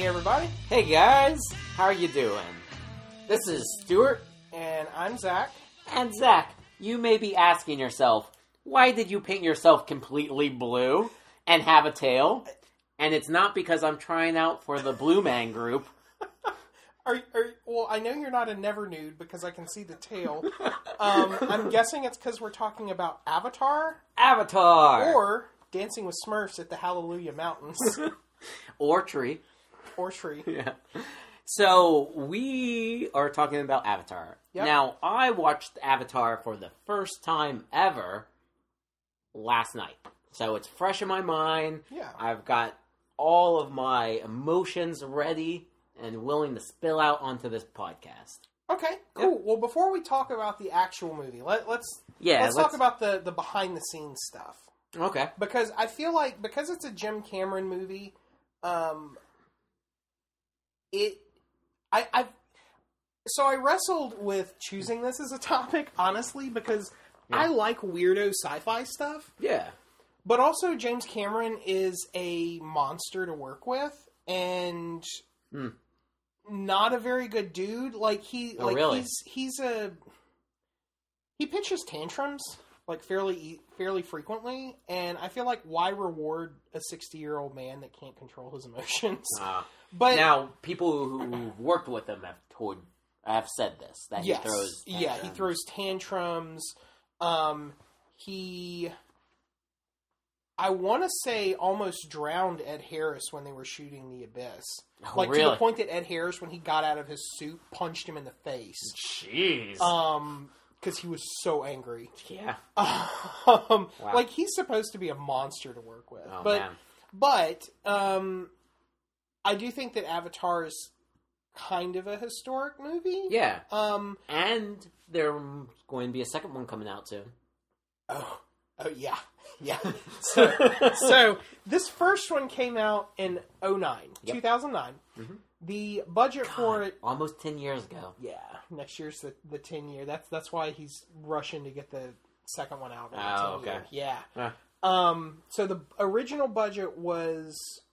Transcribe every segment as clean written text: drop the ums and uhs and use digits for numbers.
everybody. Hey guys, how are you doing? This is Stuart. And I'm Zach. And Zach, you may be asking yourself, why did you paint yourself completely blue and have a tail? And it's not because I'm trying out for the Blue Man Group. Well, I know you're not a never nude because I can see the tail. I'm guessing it's because we're talking about Avatar. Avatar! Or Dancing with Smurfs at the Hallelujah Mountains. Or Tree. Or Tree. Yeah. So, we are talking about Avatar. Yep. Now, I watched Avatar for the first time ever last night. So, it's fresh in my mind. Yeah. I've got all of my emotions ready and willing to spill out onto this podcast. Okay, cool. Yep. Well, before we talk about the actual movie, let's talk about the behind the scenes stuff. Okay. Because I feel like because it's a Jim Cameron movie, I wrestled with choosing this as a topic, honestly, because I like weirdo sci-fi stuff. Yeah. But also James Cameron is a monster to work with and not a very good dude. Like he he pitches tantrums like fairly frequently, and I feel like why reward a 60-year-old man that can't control his emotions? But now people who worked with him have said this that yes, he throws tantrums. Yeah, he throws tantrums. I want to say almost drowned Ed Harris when they were shooting The Abyss. Oh, really? To the point that Ed Harris, when he got out of his suit, punched him in the face. Jeez. Because he was so angry. Yeah. Wow. Like, he's supposed to be a monster to work with. Oh, but, man. But, I do think that Avatar is kind of a historic movie. Yeah. And there's going to be a second one coming out soon. Oh, yeah. Yeah. So this first one came out in 2009. Mm-hmm. The budget for it... Almost 10 years ago. Yeah. Next year's the 10 year. That's why he's rushing to get the second one out. Okay. Yeah. So the original budget was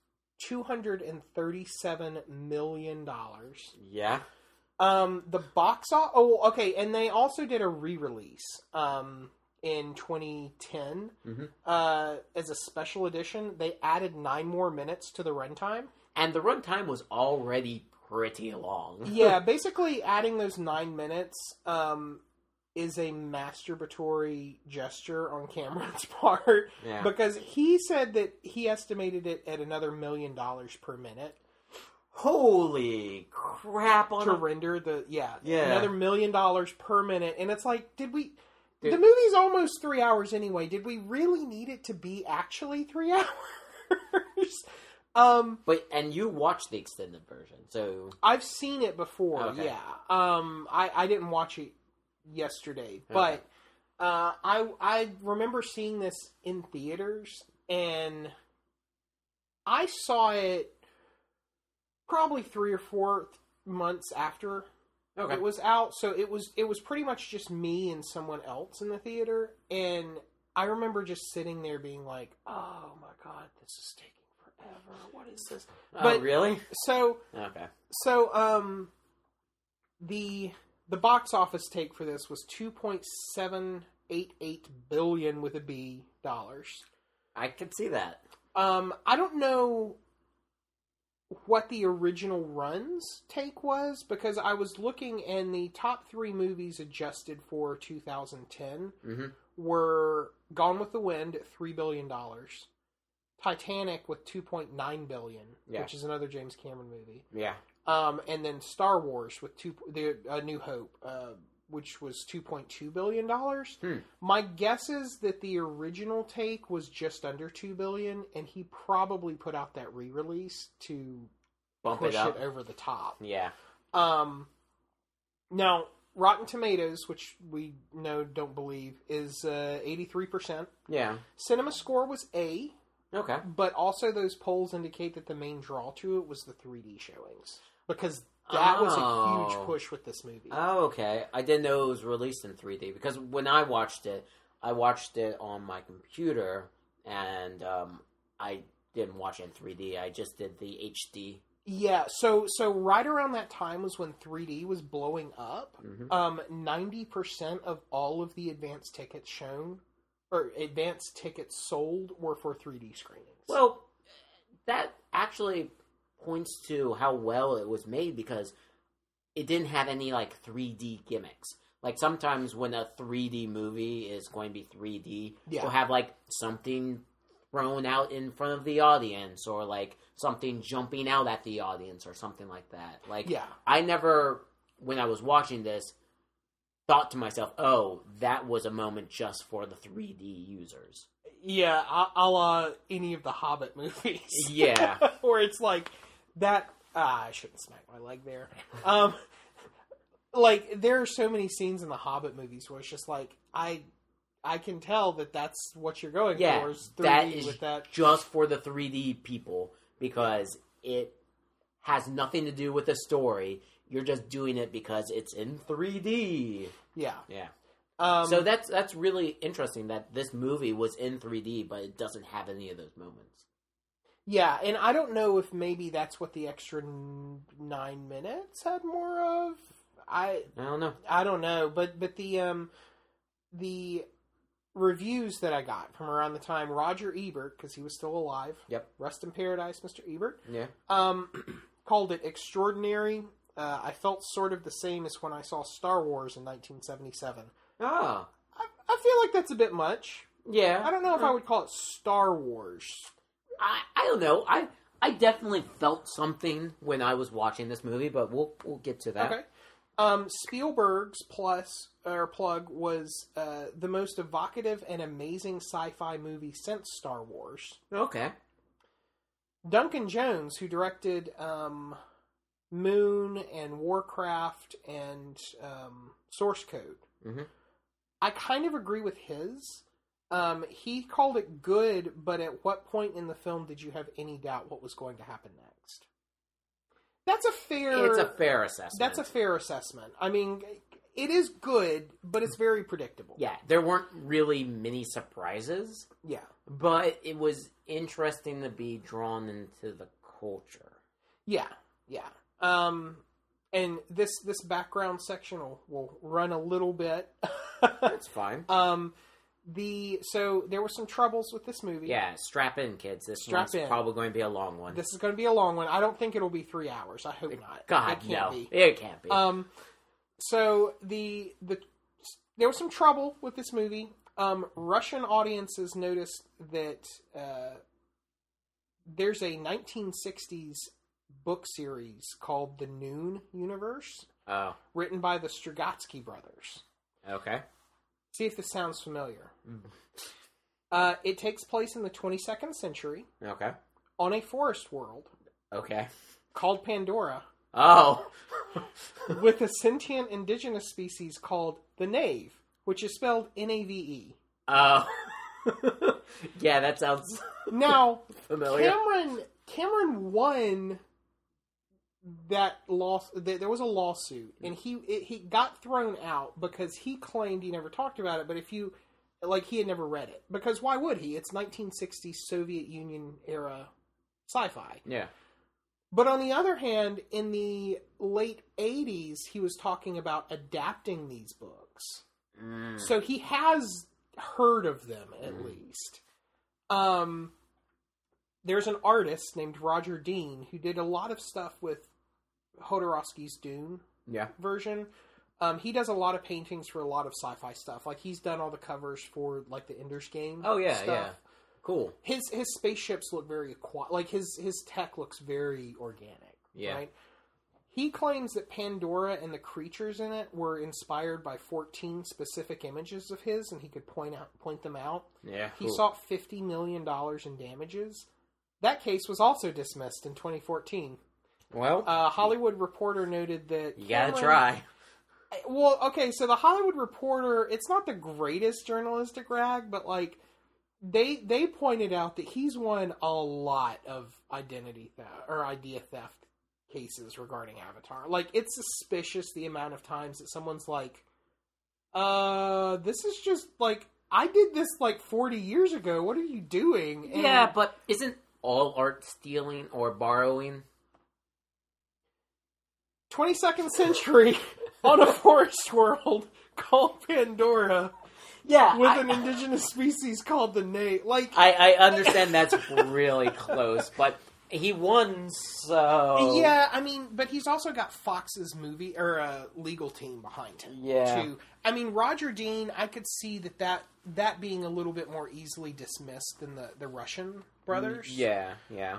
$237 million. Yeah. The box office... Oh, okay. And they also did a re-release. In 2010, as a special edition, they added 9 more minutes to the runtime. And the runtime was already pretty long. Yeah, basically adding those 9 minutes is a masturbatory gesture on Cameron's part. Yeah. Because he said that he estimated it at another $1 million per minute. Holy crap! Render another $1 million per minute. And it's like, the movie's almost 3 hours anyway. Did we really need it to be actually 3 hours? And you watched the extended version, so... I've seen it before, okay. Yeah. I didn't watch it yesterday, but I remember seeing this in theaters, and I saw it probably 3 or 4 months after it was out, so it was pretty much just me and someone else in the theater, and I remember just sitting there being like, "Oh my god, this is taking forever. What is this?" But really? So the box office take for this was $2.788 billion with a B dollars. I could see that. I don't know what the original run's take was, because I was looking and the top 3 movies adjusted for 2010 were Gone with the Wind at $3 billion, Titanic with $2.9 billion, which is another James Cameron movie. Yeah. And then Star Wars with A New Hope, which was $2.2 billion. My guess is that the original take was just under $2 billion, and he probably put out that re-release to push it over the top. Yeah. Now, Rotten Tomatoes, which we don't believe, is 83%. Yeah. Cinema Score was A. Okay. But also those polls indicate that the main draw to it was the 3D showings. Because that was a huge push with this movie. Oh, okay. I didn't know it was released in 3D. Because when I watched it on my computer, and I didn't watch it in 3D. I just did the HD Yeah, so right around that time was when 3D was blowing up. Mm-hmm. 90% of all of the advanced tickets shown, or advanced tickets sold, were for 3D screenings. Well, that actually points to how well it was made because it didn't have any, like, 3D gimmicks. Like, sometimes when a 3D movie is going to be 3D, you'll have, like, something thrown out in front of the audience, or like something jumping out at the audience, or something like that. Like, I never, when I was watching this, thought to myself, "Oh, that was a moment just for the 3D users." Yeah, a la any of the Hobbit movies. Yeah, where it's like that. I shouldn't smack my leg there. Like, there are so many scenes in the Hobbit movies where it's just like I can tell that that's what you're going for. Is 3D that is with that. Just for the 3D people, because it has nothing to do with the story. You're just doing it because it's in 3D. Yeah. So that's really interesting that this movie was in 3D, but it doesn't have any of those moments. Yeah, and I don't know if maybe that's what the extra 9 minutes had more of. I don't know. I don't know, but the reviews that I got from around the time, Roger Ebert, because he was still alive. Yep. Rest in paradise, Mr. Ebert. Yeah. Called it extraordinary. I felt sort of the same as when I saw Star Wars in 1977. Ah. I feel like that's a bit much. Yeah. I don't know if I would call it Star Wars. I don't know. I definitely felt something when I was watching this movie, but we'll get to that. Okay. Spielberg's plug was the most evocative and amazing sci-fi movie since Star Wars. Okay. Duncan Jones, who directed Moon and Warcraft and Source Code, I kind of agree with his. He called it good, but at what point in the film did you have any doubt what was going to happen next? It's a fair assessment. That's a fair assessment. I mean, it is good, but it's very predictable. Yeah, there weren't really many surprises. Yeah. But it was interesting to be drawn into the culture. Yeah. And this background section will run a little bit. That's fine. So there were some troubles with this movie. Yeah, strap in, kids. This one's probably going to be a long one. This is going to be a long one. I don't think it'll be 3 hours. I hope not. God, no. It can't be. So there was some trouble with this movie. Russian audiences noticed that there's a 1960s book series called The Noon Universe. Oh. Written by the Strugatsky brothers. Okay. See if this sounds familiar. It takes place in the 22nd century. Okay. On a forest world. Okay. Called Pandora. Oh. With a sentient indigenous species called the Knave, which is spelled Nave. Oh. Yeah, that sounds now familiar. Cameron won that there was a lawsuit, and he got thrown out because he claimed he never talked about it, but he had never read it, because why would he? It's 1960s Soviet Union era sci-fi. Yeah. But on the other hand, in the late 80s, he was talking about adapting these books. So he has heard of them, at least. There's an artist named Roger Dean who did a lot of stuff with Jodorowsky's Dune version. He does a lot of paintings for a lot of sci-fi stuff. Like, he's done all the covers for, like, the Ender's Game stuff. Yeah. Cool. His spaceships look very like his tech looks very organic. Yeah. Right? He claims that Pandora and the creatures in it were inspired by 14 specific images of his, and he could point them out. Yeah. He sought $50 million in damages. That case was also dismissed in 2014. Well, Hollywood Reporter noted that you gotta try. Well, okay, so the Hollywood Reporter, it's not the greatest journalistic rag, but like they pointed out that he's won a lot of identity theft or idea theft cases regarding Avatar. Like, it's suspicious the amount of times that someone's like, this is just like, I did this like 40 years ago. What are you doing? And yeah, but isn't all art stealing or borrowing? 22nd century on a forest world called Pandora. Yeah, with an indigenous species called the Nate. Like, I understand that's really close, but he won, so yeah. I mean, but he's also got Fox's movie or legal team behind him. Yeah. Too. I mean, Roger Dean. I could see that being a little bit more easily dismissed than the Russian brothers. Yeah.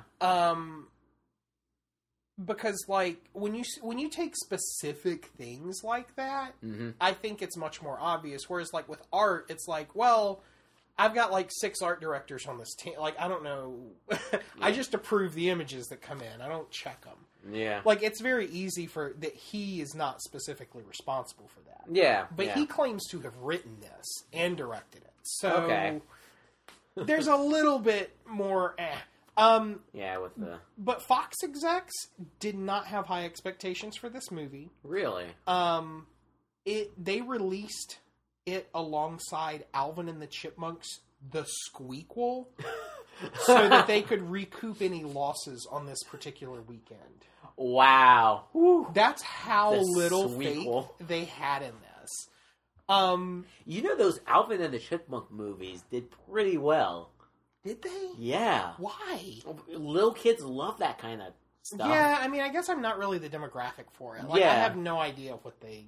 Because like when you take specific things like that, mm-hmm. I think it's much more obvious. Whereas like with art, it's like, well, I've got like 6 art directors on this team. Like I don't know, I just approve the images that come in. I don't check them. Yeah, like it's very easy for that he is not specifically responsible for that. Yeah, but he claims to have written this and directed it. So okay. there's a little bit more. Yeah, with the but Fox execs did not have high expectations for this movie. Really? They released it alongside Alvin and the Chipmunks, The Squeakquel, so that they could recoup any losses on this particular weekend. Wow. Woo. That's how The little Squeakquel. faith they had in this. You know, those Alvin and the Chipmunk movies did pretty well. Did they? Yeah. Why? Little kids love that kind of stuff. Yeah, I mean, I guess I'm not really the demographic for it. Like, Yeah. I have no idea what they...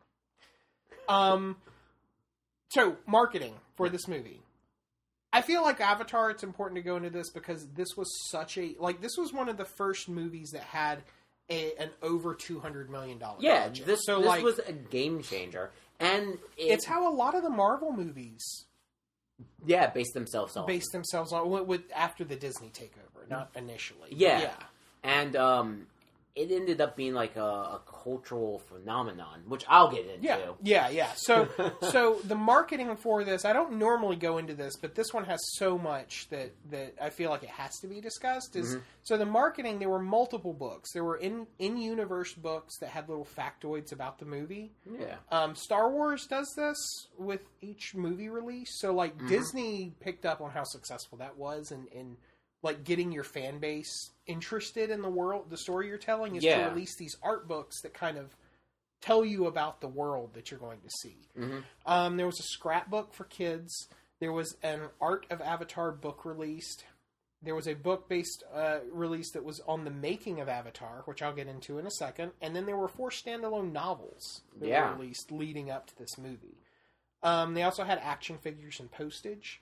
So, marketing for this movie. I feel like Avatar, it's important to go into this because this was such a... Like, this was one of the first movies that had an over $200 million Yeah, budget. this like, was a game changer. And it's how a lot of the Marvel movies... Yeah, based themselves on. Based themselves on with after the Disney takeover, not initially. Yeah. And it ended up being like a cultural phenomenon, which I'll get into. Yeah. So the marketing for this, I don't normally go into this, but this one has so much that I feel like it has to be discussed. So the marketing, there were multiple books. There were in-universe books that had little factoids about the movie. Yeah. Star Wars does this with each movie release. So like Disney picked up on how successful that was and like getting your fan base interested in the world, the story you're telling is to release these art books that kind of tell you about the world that you're going to see. There was a scrapbook for kids. There was an Art of Avatar book released. There was a book based release that was on the making of Avatar, which I'll get into in a second. And then there were 4 standalone novels that were released leading up to this movie. They also had action figures and postage.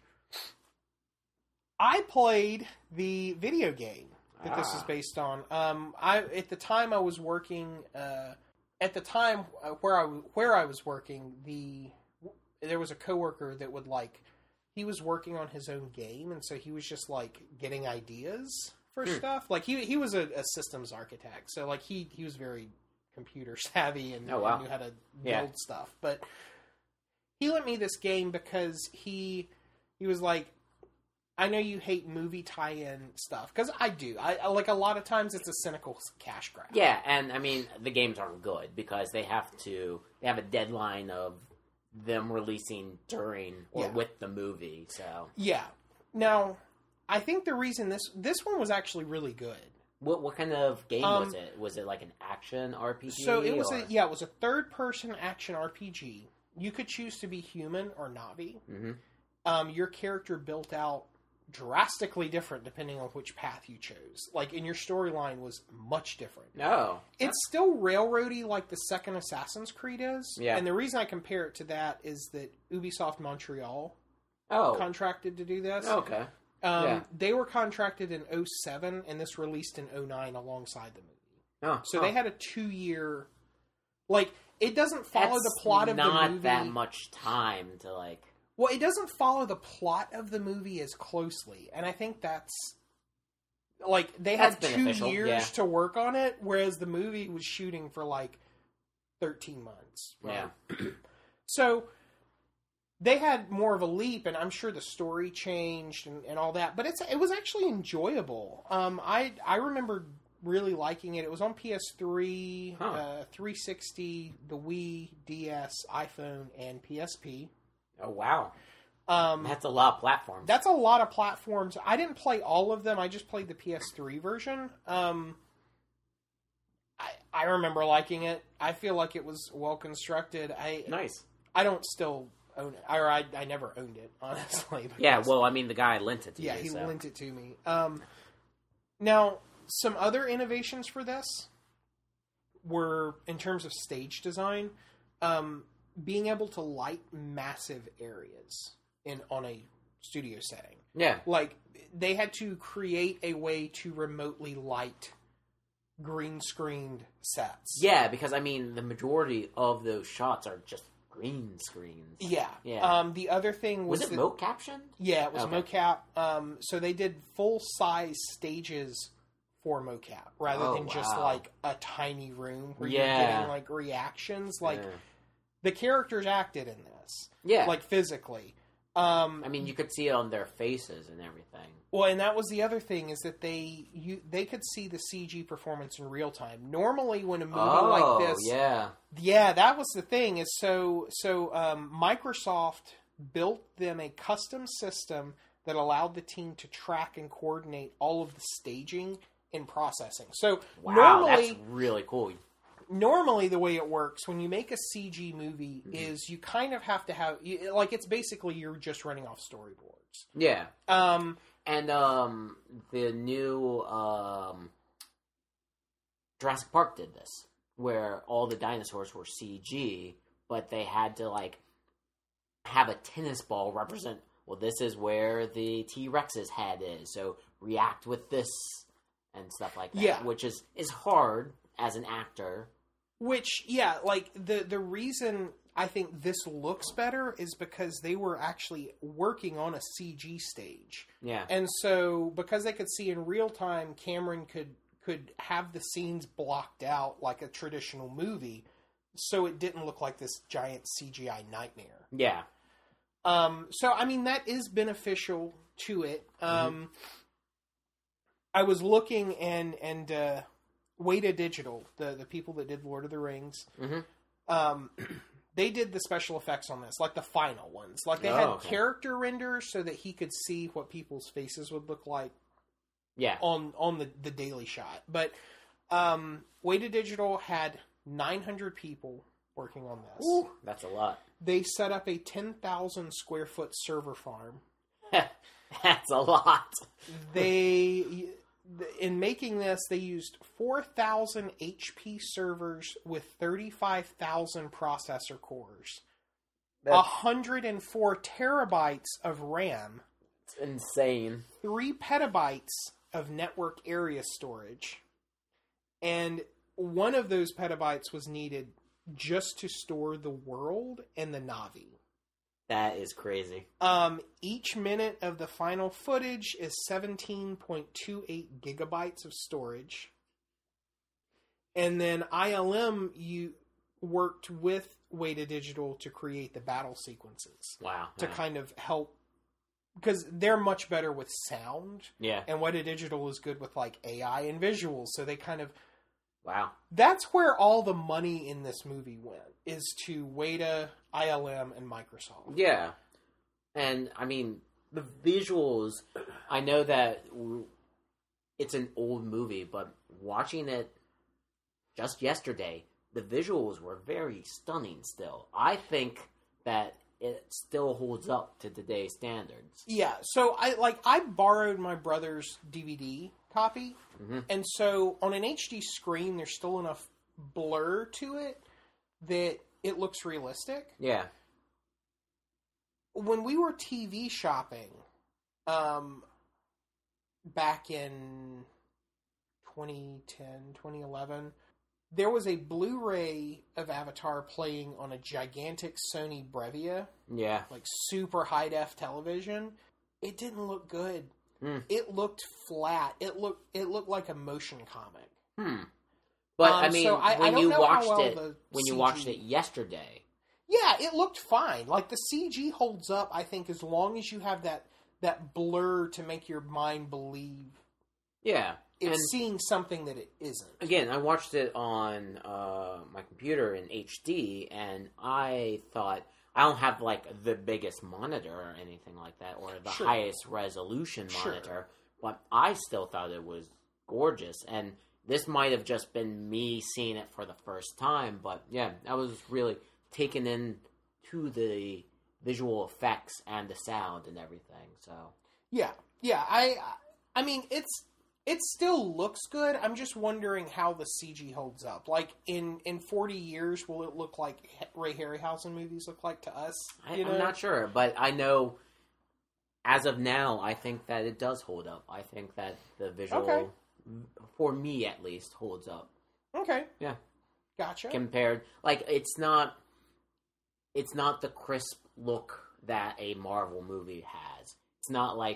I played the video game that this is based on. At the time I was working. At the time where I was working, there was a coworker that would he was working on his own game, and so he was just getting ideas for stuff. Like he was a systems architect, so he was very computer savvy and knew how to build stuff. But he lent me this game because he was like, I know you hate movie tie-in stuff, because I do. I like a lot of times it's a cynical cash grab. Yeah, and I mean the games aren't good because they have a deadline of them releasing during or with the movie. So yeah. Now, I think the reason this one was actually really good. What kind of game was it? Was it like an action RPG? So it was it was a third-person action RPG. You could choose to be human or Na'vi. Your character built out drastically different depending on which path you chose. And your storyline was much different. No. It's still railroady like the second Assassin's Creed is. Yeah. And the reason I compare it to that is that Ubisoft Montreal contracted to do this. Okay. They were contracted in 2007 and this released in 2009 alongside the movie. So they had a 2-year... it doesn't follow the plot of the movie. Not that much time to Well, it doesn't follow the plot of the movie as closely, and I think that's they had 2 years to work on it, whereas the movie was shooting for 13 months. Right? Yeah. So they had more of a leap, and I'm sure the story changed and all that, but it was actually enjoyable. I remember really liking it. It was on PS3, 360, the Wii, DS, iPhone, and PSP. Oh, wow. That's a lot of platforms. That's a lot of platforms. I didn't play all of them. I just played the PS3 version. I remember liking it. I feel like it was well constructed. Nice. I don't still own it, or I never owned it, honestly. Yeah, well, I mean, the guy lent it to yeah, you. he so. lent it to me. Now, some other innovations for this were, in terms of stage design, being able to light massive areas on a studio setting. Yeah. Like, they had to create a way to remotely light green screened sets. Yeah, because, I mean, the majority of those shots are just green screens. Yeah. Yeah. The other thing was... Was it mocaption? Yeah, it was Okay. mocap. So they did full-size stages for mocap, rather than just, wow. like, a tiny room where Yeah. you're getting, like, reactions. Like, the characters acted in this. Yeah. Like, physically. I mean, you could see it on their faces and everything. Well, and that was the other thing, is that they could see the CG performance in real time. Normally, when a movie like this... Yeah, that was the thing. Is so Microsoft built them a custom system that allowed the team to track and coordinate all of the staging and processing. So Wow, that's really cool. Normally, the way it works when you make a CG movie is you kind of have to have... Like, it's basically you're just running off storyboards. Yeah. And the new Jurassic Park did this, where all the dinosaurs were CG, but they had to, like, have a tennis ball represent, well, this is where the T-Rex's head is, so react with this and stuff like that. Yeah. Which is hard as an actor. Which, yeah, like, the reason I think this looks better is because they were actually working on a CG stage. Yeah. And so, because they could see in real time, Cameron could have the scenes blocked out like a traditional movie, so it didn't look like this giant CGI nightmare. Yeah. So, I mean, that is beneficial to it. I was looking, and Weta Digital, the people that did Lord of the Rings, they did the special effects on this, like the final ones. Like, they had character renders so that he could see what people's faces would look like. Yeah. On the daily shot. But Weta Digital had 900 people working on this. Ooh, that's a lot. They set up a 10,000 square foot server farm. That's a lot. In making this, they used 4,000 HP servers with 35,000 processor cores. 104 terabytes of RAM. It's insane. 3 petabytes of network area storage. And one of those petabytes was needed just to store the world and the Na'vi. That is crazy. Each minute of the final footage is 17.28 gigabytes of storage. And then ILM worked with Weta Digital to create the battle sequences. Wow. To kind of help, because they're much better with sound. Yeah. And Weta Digital is good with, like, AI and visuals, so they kind of... Wow. That's where all the money in this movie went, is to Weta, ILM, and Microsoft. Yeah. And, I mean, the visuals, I know that it's an old movie, but watching it just yesterday, the visuals were very stunning still. I think that it still holds up to today's standards. Yeah, so I borrowed my brother's DVD copy, and so on an HD screen, there's still enough blur to it that it looks realistic. Yeah. When we were TV shopping, back in 2010, 2011, there was a Blu-ray of Avatar playing on a gigantic Sony Bravia. Yeah. Like, super high-def television. It didn't look good. It looked flat. It looked like a motion comic. But, I mean, so when you watched it yesterday... Yeah, it looked fine. Like, the CG holds up, I think, as long as you have that blur to make your mind believe... Yeah. It's seeing something that it isn't. Again, I watched it on my computer in HD, and I thought, I don't have, like, the biggest monitor or anything like that, or the highest resolution monitor, but I still thought it was gorgeous. And this might have just been me seeing it for the first time, but yeah, I was really taken in to the visual effects and the sound and everything. So yeah. I mean, it still looks good. I'm just wondering how the CG holds up. Like in 40 years, will it look like Ray Harryhausen movies look like to us? I'm not sure, but I know as of now, I think that it does hold up. I think that the visual, for me at least, holds up. Okay. Yeah. Gotcha. Compared, like, it's not the crisp look that a Marvel movie has. It's not like,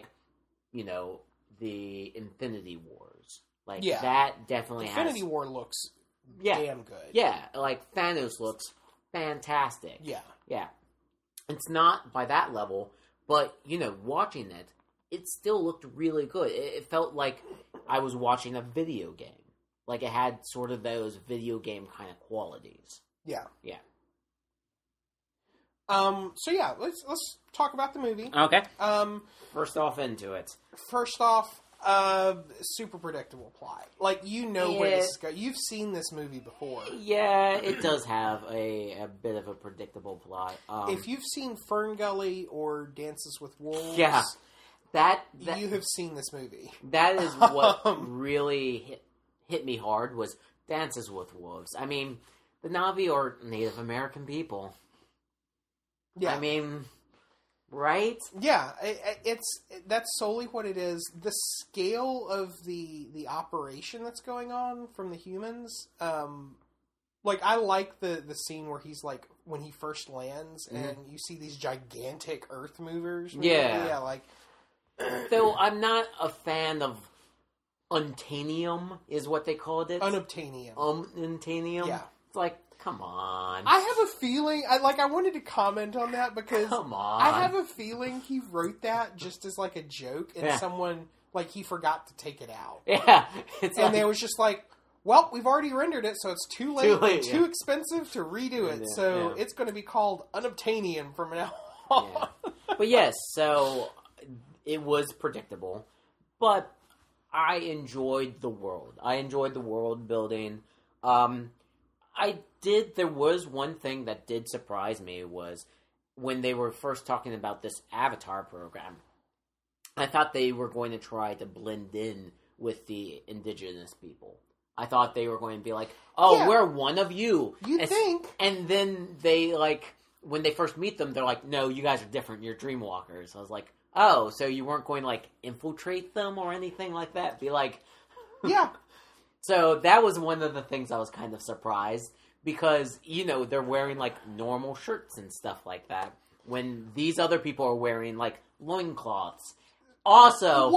the Infinity Wars. Like, that definitely Infinity War looks damn good. Yeah, like, Thanos looks fantastic. Yeah. Yeah. It's not by that level, but, watching it, it still looked really good. It felt like I was watching a video game. Like, it had sort of those video game kind of qualities. Yeah. Yeah. So yeah, let's talk about the movie. Okay. First off, into it. First off, super predictable plot. Like, where this is going. You've seen this movie before. Yeah, it does have a bit of a predictable plot. If you've seen Fern Gully or Dances with Wolves, that you have seen this movie. That is what really hit me hard was Dances with Wolves. I mean, the Na'vi are Native American people. Yeah. I mean, right? Yeah, that's solely what it is. The scale of the operation that's going on from the humans, like, I like the scene where he's like, when he first lands and you see these gigantic earth movers. Yeah, like. Though I'm not a fan of Untanium, is what they called it. Unobtainium. Untanium? Yeah. It's like, come on. I have a feeling, I wanted to comment on that because come on. I have a feeling he wrote that just as like a joke and someone, like, he forgot to take it out. Yeah. And they was just like, well, we've already rendered it, so it's too late too expensive to redo it. So it's going to be called Unobtainium from now on. But yes, so it was predictable. But I enjoyed the world. I enjoyed the world building. There was one thing that did surprise me was when they were first talking about this Avatar program. I thought they were going to try to blend in with the indigenous people. I thought they were going to be like, we're one of you. You think. And then they, like, when they first meet them, they're like, no, you guys are different. You're Dreamwalkers. I was like, oh, so you weren't going to, like, infiltrate them or anything like that? Be like... Yeah. So that was one of the things I was kind of surprised. Because, they're wearing, like, normal shirts and stuff like that. When these other people are wearing, like, loincloths. Also...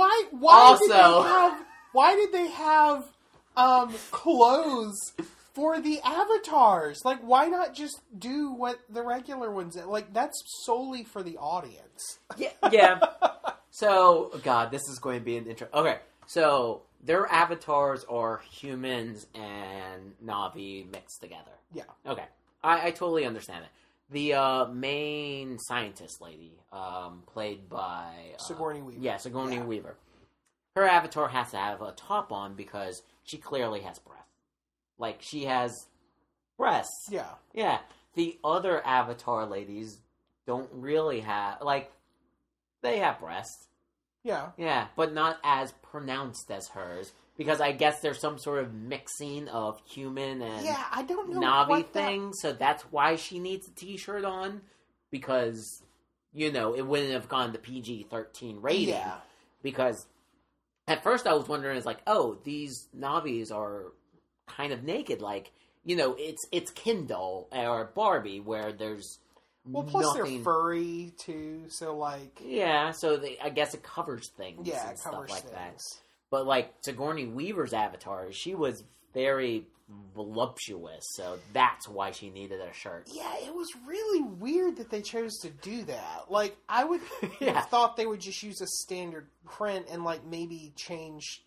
Why did they have clothes for the avatars? Like, why not just do what the regular ones did? Like, that's solely for the audience. Yeah. So, God, this is going to be an intro. Okay, so their avatars are humans and Na'vi mixed together. Yeah. Okay, I totally understand it. The main scientist lady, played by... Sigourney Weaver. Yeah, Sigourney Weaver. Her avatar has to have a top on because she clearly has breasts. Like, she has breasts. Yeah. Yeah. The other avatar ladies don't really have... Like, they have breasts. Yeah. Yeah, but not as pronounced as hers. Because I guess there's some sort of mixing of human and I don't know Na'vi thing. So that's why she needs a t-shirt on. Because, it wouldn't have gone to PG-13 rating. Yeah. Because... At first, I was wondering, it's like, these Na'vis are kind of naked. Like, it's Kindle or Barbie, where there's plus they're furry, too, so, like... Yeah, so I guess it covers things and covers stuff like things. that. But, like, Sigourney Weaver's avatar, she was very voluptuous, so that's why she needed a shirt. Yeah, it was really weird that they chose to do that. Like, I would have thought they would just use a standard print and, like, maybe change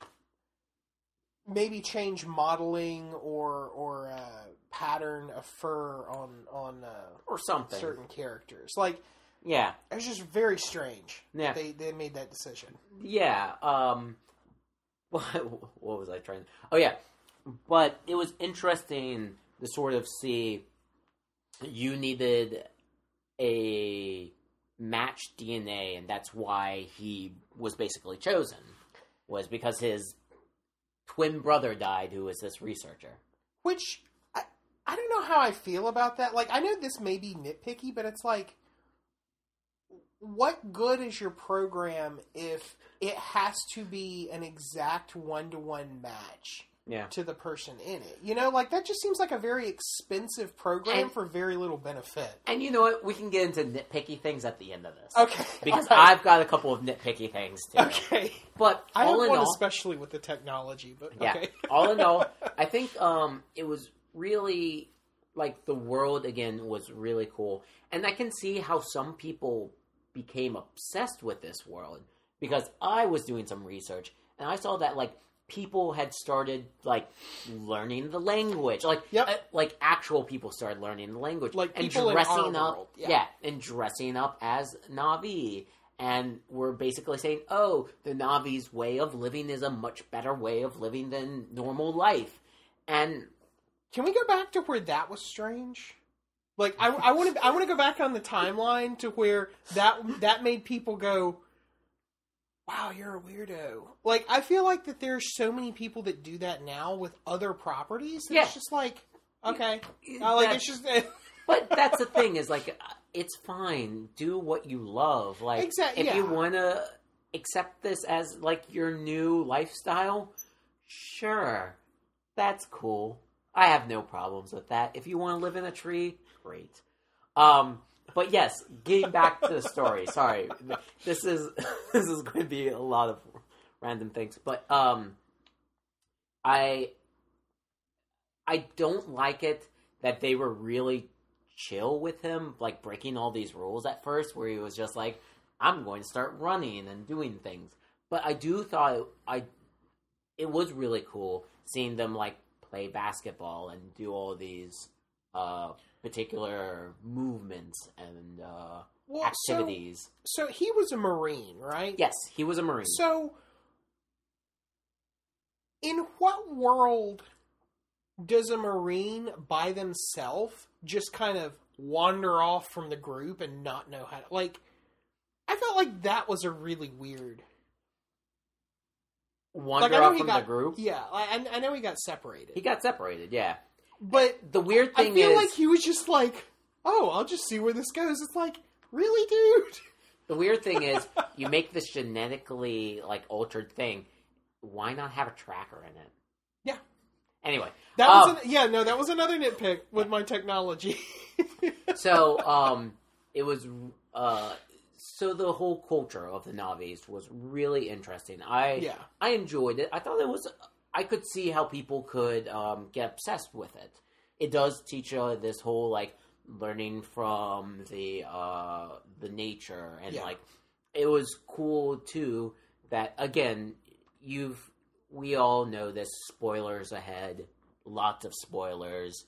modeling or pattern of fur on or something certain characters. Like, it was just very strange. Yeah, they made that decision. Yeah. What was I trying? Oh yeah. But it was interesting to sort of see you needed a matched DNA, and that's why he was basically chosen, was because his twin brother died, who was this researcher. Which, I don't know how I feel about that. Like, I know this may be nitpicky, but it's like, what good is your program if it has to be an exact one-to-one match to the person in it? You know, like, that just seems like a very expensive program for very little benefit. And you know what? We can get into nitpicky things at the end of this. Okay. Because I've got a couple of nitpicky things, too. Okay. But I all have in one all, especially with the technology, but yeah, okay. all in all, I think it was really, like, the world, again, was really cool. And I can see how some people became obsessed with this world, because I was doing some research, and I saw that, like, people had started, like, learning the language. Like, like actual people started learning the language. Like, and people dressing in our up, world. and dressing up as Na'vi. And we're basically saying, oh, the Na'vi's way of living is a much better way of living than normal life. And can we go back to where that was strange? Like, I want to go back on the timeline to where that made people go, wow, you're a weirdo. Like, I feel like that there's so many people that do that now with other properties. That it's just like, okay. It's just... But that's the thing, is, like, it's fine. Do what you love. Like, if you want to accept this as, like, your new lifestyle, sure. That's cool. I have no problems with that. If you want to live in a tree, great. But yes, getting back to the story. Sorry, this is going to be a lot of random things. But I don't like it that they were really chill with him, like breaking all these rules at first, where he was just like, I'm going to start running and doing things. But I do thought it was really cool seeing them, like, play basketball and do all these particular movements and activities. So he was a Marine, right? Yes, he was a Marine. So, in what world does a Marine by themselves just kind of wander off from the group and not know how to... Like, I felt like that was a really weird... Wander off from the group? Yeah, I know he got separated. He got separated, yeah. But the weird thing is... I feel like he was just like, oh, I'll just see where this goes. It's like, really, dude? The weird thing is, you make this genetically, like, altered thing. Why not have a tracker in it? Yeah. Anyway. That was another nitpick with my technology. So, it was... So the whole culture of the Na'vis was really interesting. I enjoyed it. I thought it was... I could see how people could get obsessed with it. It does teach this whole, like, learning from the nature. And, like, it was cool, too, that, again, we all know this, spoilers ahead. Lots of spoilers.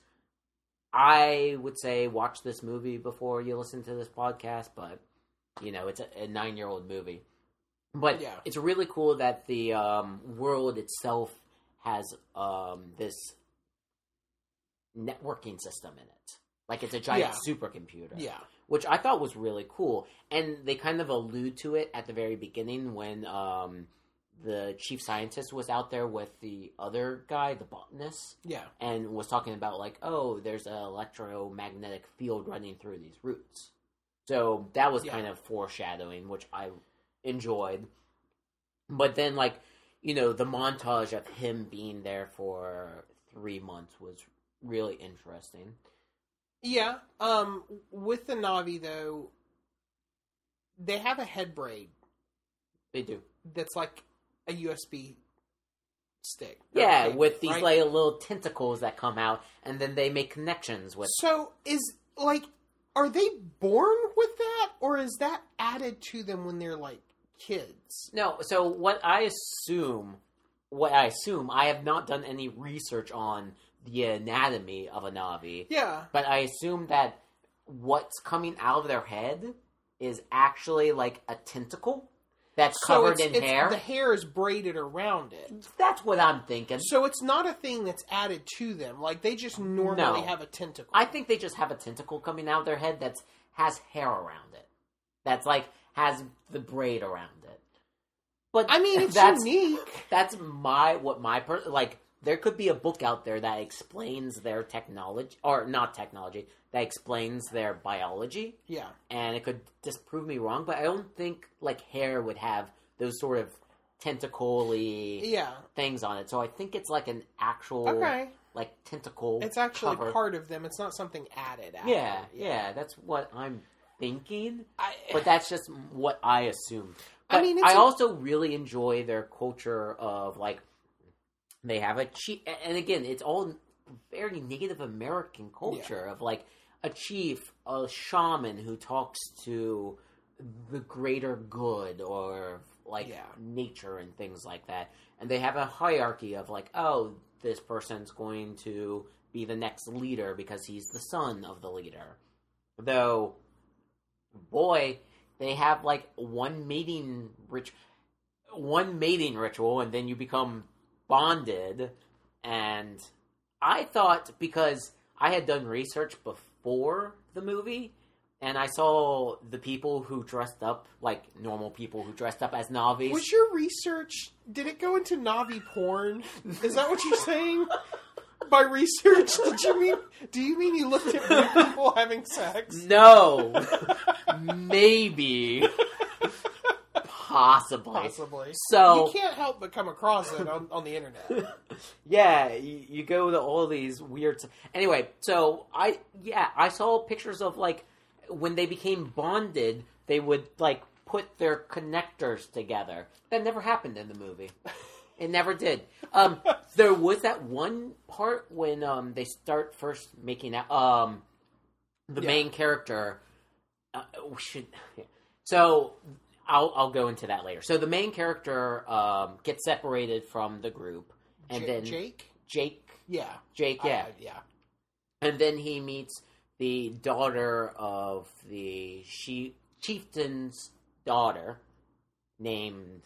I would say watch this movie before you listen to this podcast, but... You know, it's a 9-year-old movie. But it's really cool that the world itself has this networking system in it. Like, it's a giant supercomputer. Yeah. Which I thought was really cool. And they kind of allude to it at the very beginning when the chief scientist was out there with the other guy, the botanist. Yeah. And was talking about, like, oh, there's an electromagnetic field running through these roots. So that was kind of foreshadowing, which I enjoyed. But then, like, you know, the montage of him being there for 3 months was really interesting. Yeah. With the Na'vi, though, they have a head braid. They do. That's like a USB stick. Yeah, with these, like, little tentacles that come out, and then they make connections with... So, are they born with that, or is that added to them when they're, like, kids? No, so what I assume, I have not done any research on the anatomy of a Na'vi. Yeah. But I assume that what's coming out of their head is actually, like, a tentacle. that's covered in hair. The hair is braided around it. That's what I'm thinking. So it's not a thing that's added to them. Like, they just normally have a tentacle. I think they just have a tentacle coming out of their head that has hair around it. That's like, has the braid around it. But I mean, it's unique. That's like, there could be a book out there that explains their technology, or not technology, that explains their biology. Yeah. And it could disprove me wrong, but I don't think, like, hair would have those sort of tentacle-y things on it. So I think it's like an actual, like, tentacle It's actually cover. part of them. It's not something added. Yeah, that's what I'm thinking. But that's just what I assumed. But I mean, I also really enjoy their culture of, like, they have a chief, and again, it's all very Native American culture of, like, a chief, a shaman who talks to the greater good or, like, nature and things like that. And they have a hierarchy of, like, oh, this person's going to be the next leader because he's the son of the leader. Though, boy, they have, like, one mating ritual, and then you become bonded. And I thought, because I had done research before the movie, and I saw the people who dressed up, like normal people who dressed up as Na'vis. Was your research, did it go into Na'vi porn? Is that what you're saying? By research, do you mean you looked at blue people having sex? No. Maybe. Possibly. So you can't help but come across it on the internet. Yeah, you go to all these weird... Anyway, so I saw pictures of, like, when they became bonded, they would, like, put their connectors together. That never happened in the movie. It never did. There was that one part when they start first making out. The main character... So... I'll go into that later. So the main character gets separated from the group, and then Jake. Yeah. And then he meets the daughter of the chieftain's daughter, named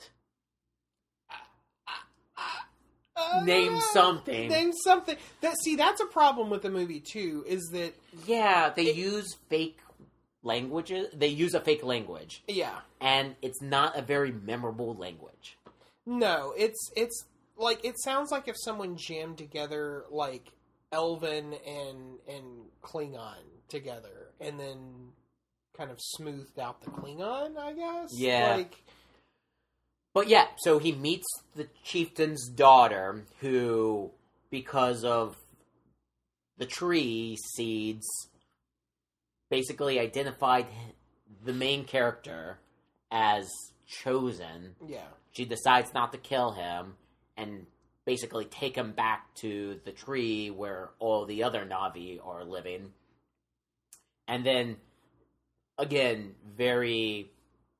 something. Name something. That's a problem with the movie too. Is that they use fake languages. They use a fake language. Yeah. And it's not a very memorable language. No, it's like, it sounds like if someone jammed together, like, Elven and Klingon together, and then kind of smoothed out the Klingon, I guess? Yeah. But yeah, so he meets the chieftain's daughter, who, because of the tree seeds, basically identified the main character as chosen. Yeah. She decides not to kill him and basically take him back to the tree where all the other Na'vi are living. And then, again, very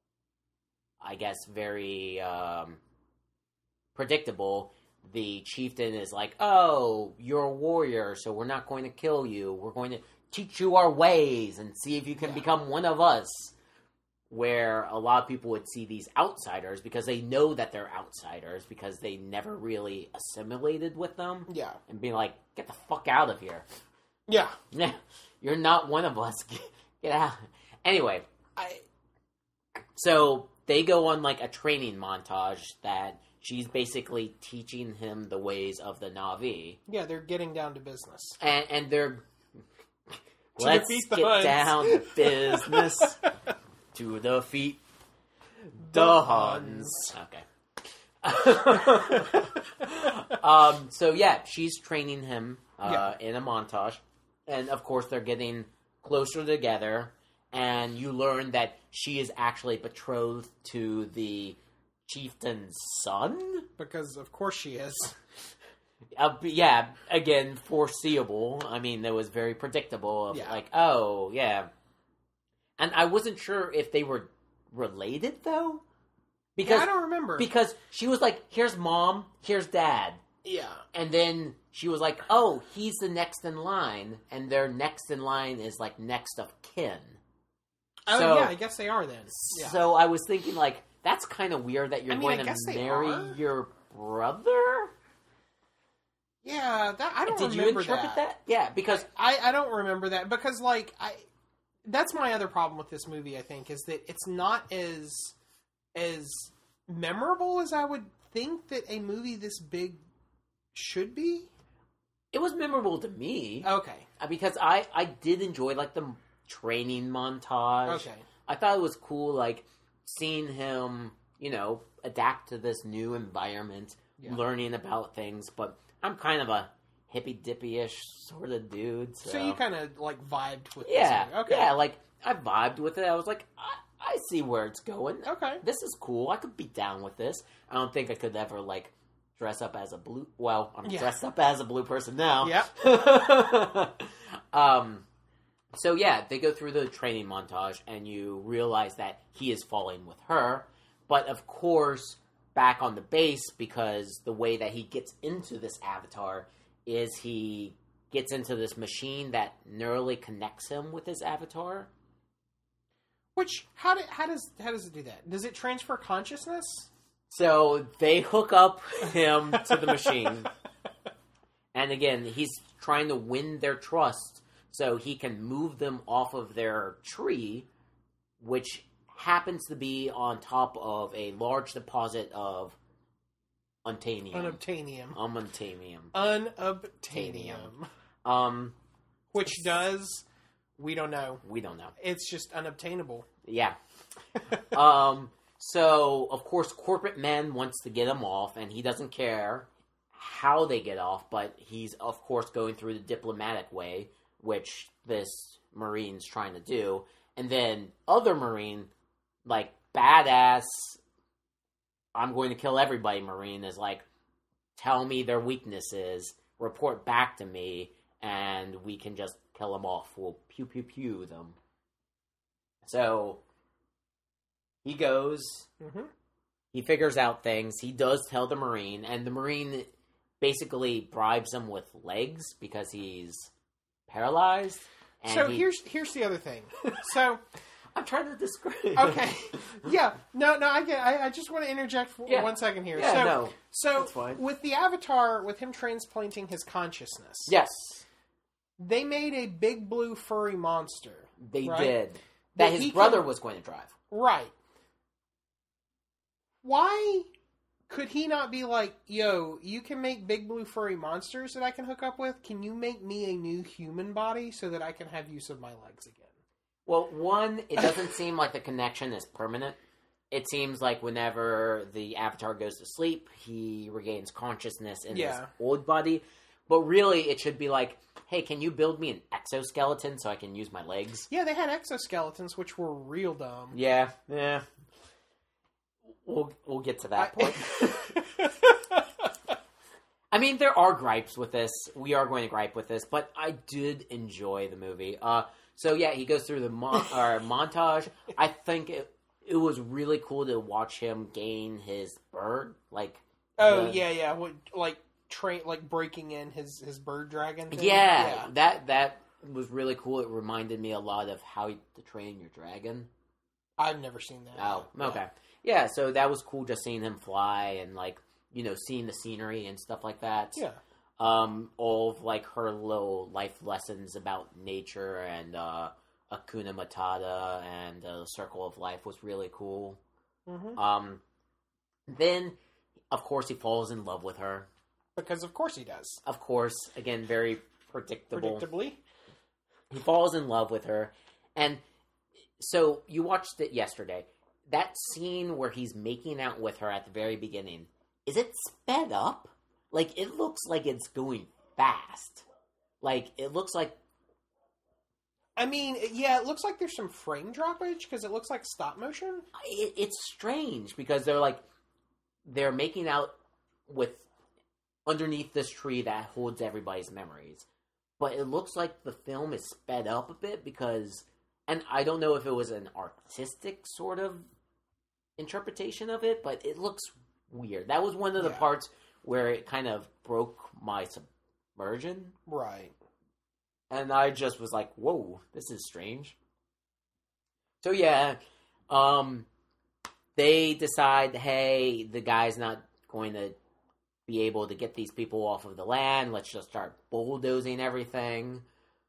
predictable. The chieftain is like, oh, you're a warrior, so we're not going to kill you. We're going to teach you our ways and see if you can become one of us. Where a lot of people would see these outsiders because they know that they're outsiders because they never really assimilated with them. Yeah. And be like, get the fuck out of here. Yeah. Yeah. You're not one of us. Get out. Anyway. So they go on, like, a training montage that she's basically teaching him the ways of the Na'vi. Yeah, they're getting down to business. And they're... Let's get down to business. To defeat the Huns. Okay. So yeah, she's training him in a montage. And of course they're getting closer together. And you learn that she is actually betrothed to the chieftain's son? Because of course she is. Yeah, again, foreseeable. I mean, it was very predictable. Like, oh, yeah. And I wasn't sure if they were related, though. Because I don't remember. Because she was like, here's mom, here's dad. Yeah. And then she was like, oh, he's the next in line. And their next in line is, like, next of kin. Oh, so, yeah, I guess they are then. Yeah. So I was thinking, like, that's kind of weird that you're I going guess to they marry are. your brother. Yeah, I don't Did remember you interpret that? Yeah, because I don't remember that because that's my other problem with this movie. I think is that it's not as memorable as I would think that a movie this big should be. it was memorable to me. Okay. Because I did enjoy like the training montage. Okay. I thought it was cool, like seeing him, adapt to this new environment, learning about things. But I'm kind of a hippy dippy-ish sort of dude. So you kind of like vibed with yeah, this movie. Okay. yeah, like I vibed with it. I was like, I see where it's going. Okay. This is cool. I could be down with this. I don't think I could ever like dress up as a blue. Well, I'm dressed up as a blue person now. Yeah. So yeah, they go through the training montage, and you realize that he is falling with her. But of course, back on the base, because the way that he gets into this avatar is he gets into this machine that neurally connects him with his avatar. Which how does it do that? Does it transfer consciousness? So they hook up him to the machine, and again, he's trying to win their trust so he can move them off of their tree, which happens to be on top of a large deposit of unobtainium. Unobtainium. Which does... We don't know. We don't know. It's just unobtainable. Yeah. So, of course, corporate man wants to get him off, and he doesn't care how they get off, but he's, of course, going through the diplomatic way, which this Marine's trying to do. And then other Marine, like, badass, I'm going to kill everybody Marine, is like, tell me their weaknesses, report back to me, and we can just kill them off. We'll pew pew pew them. So he goes. Mm-hmm. He figures out things. He does tell the Marine, and the Marine basically bribes him with legs because he's paralyzed. And so here's the other thing. So I'm trying to describe. Okay. Yeah. No. I get. I just want to interject for 1 second here. Yeah. So that's fine. With the Avatar, with him transplanting his consciousness. Yes. They made a big blue furry monster. They right? did. That his brother was going to drive. Right. Why could he not be like, yo, you can make big blue furry monsters that I can hook up with? Can you make me a new human body so that I can have use of my legs again? Well, one, it doesn't seem like the connection is permanent. It seems like whenever the Avatar goes to sleep, he regains consciousness in his old body. But really, it should be like, hey, can you build me an exoskeleton so I can use my legs? Yeah, they had exoskeletons, which were real dumb. Yeah. We'll get to that point. I mean, there are gripes with this. We are going to gripe with this, but I did enjoy the movie. So yeah, he goes through the montage. I think it was really cool to watch him gain his bird. Like, yeah. Like breaking in his bird dragon thing. Yeah, that was really cool. It reminded me a lot of How to Train Your Dragon. I've never seen that. Oh, okay. Yeah, so that was cool just seeing him fly and like, seeing the scenery and stuff like that. Yeah. All of like her little life lessons about nature and Hakuna Matata and the Circle of Life was really cool. Mm-hmm. Then, of course, he falls in love with her. Because of course he does. Of course, again, very predictable. Predictably. He falls in love with her. And so you watched it yesterday. That scene where he's making out with her at the very beginning, is it sped up? Like, it looks like it's going fast. Like, it looks like... I mean, yeah, it looks like there's some frame droppage because it looks like stop motion. It's strange because they're making out with underneath this tree that holds everybody's memories. But it looks like the film is sped up a bit because... And I don't know if it was an artistic sort of interpretation of it, but it looks weird. That was one of the parts where it kind of broke my submersion. Right. And I just was like, whoa, this is strange. So yeah, they decide, hey, the guy's not going to be able to get these people off of the land. Let's just start bulldozing everything.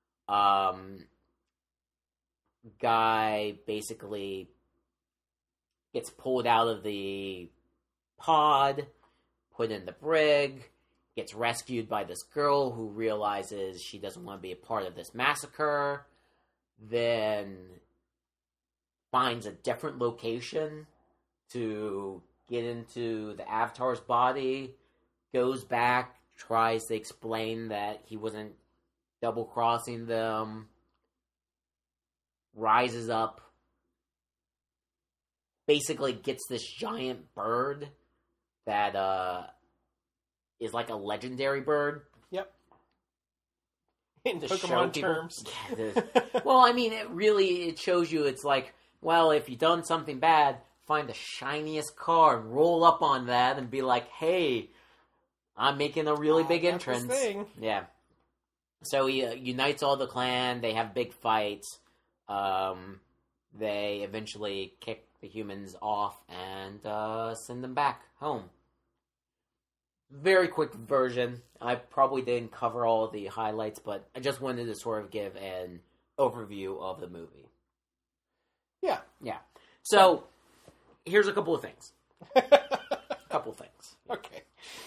Guy basically gets pulled out of the pod, put in the brig, gets rescued by this girl who realizes she doesn't want to be a part of this massacre, then finds a different location to get into the Avatar's body, goes back, tries to explain that he wasn't double-crossing them, rises up, basically gets this giant bird that is like a legendary bird. Yep. In To Pokemon show people- terms. Well, I mean, it shows you, it's like, well, if you've done something bad, find the shiniest car and roll up on that and be like, hey, I'm making a really big That's the entrance. thing. Yeah. So he unites all the clan, they have big fights, they eventually kick the humans off and send them back home. Very quick version. I probably didn't cover all the highlights, but I just wanted to sort of give an overview of the movie. Yeah. Yeah. So, here's a couple of things. Okay.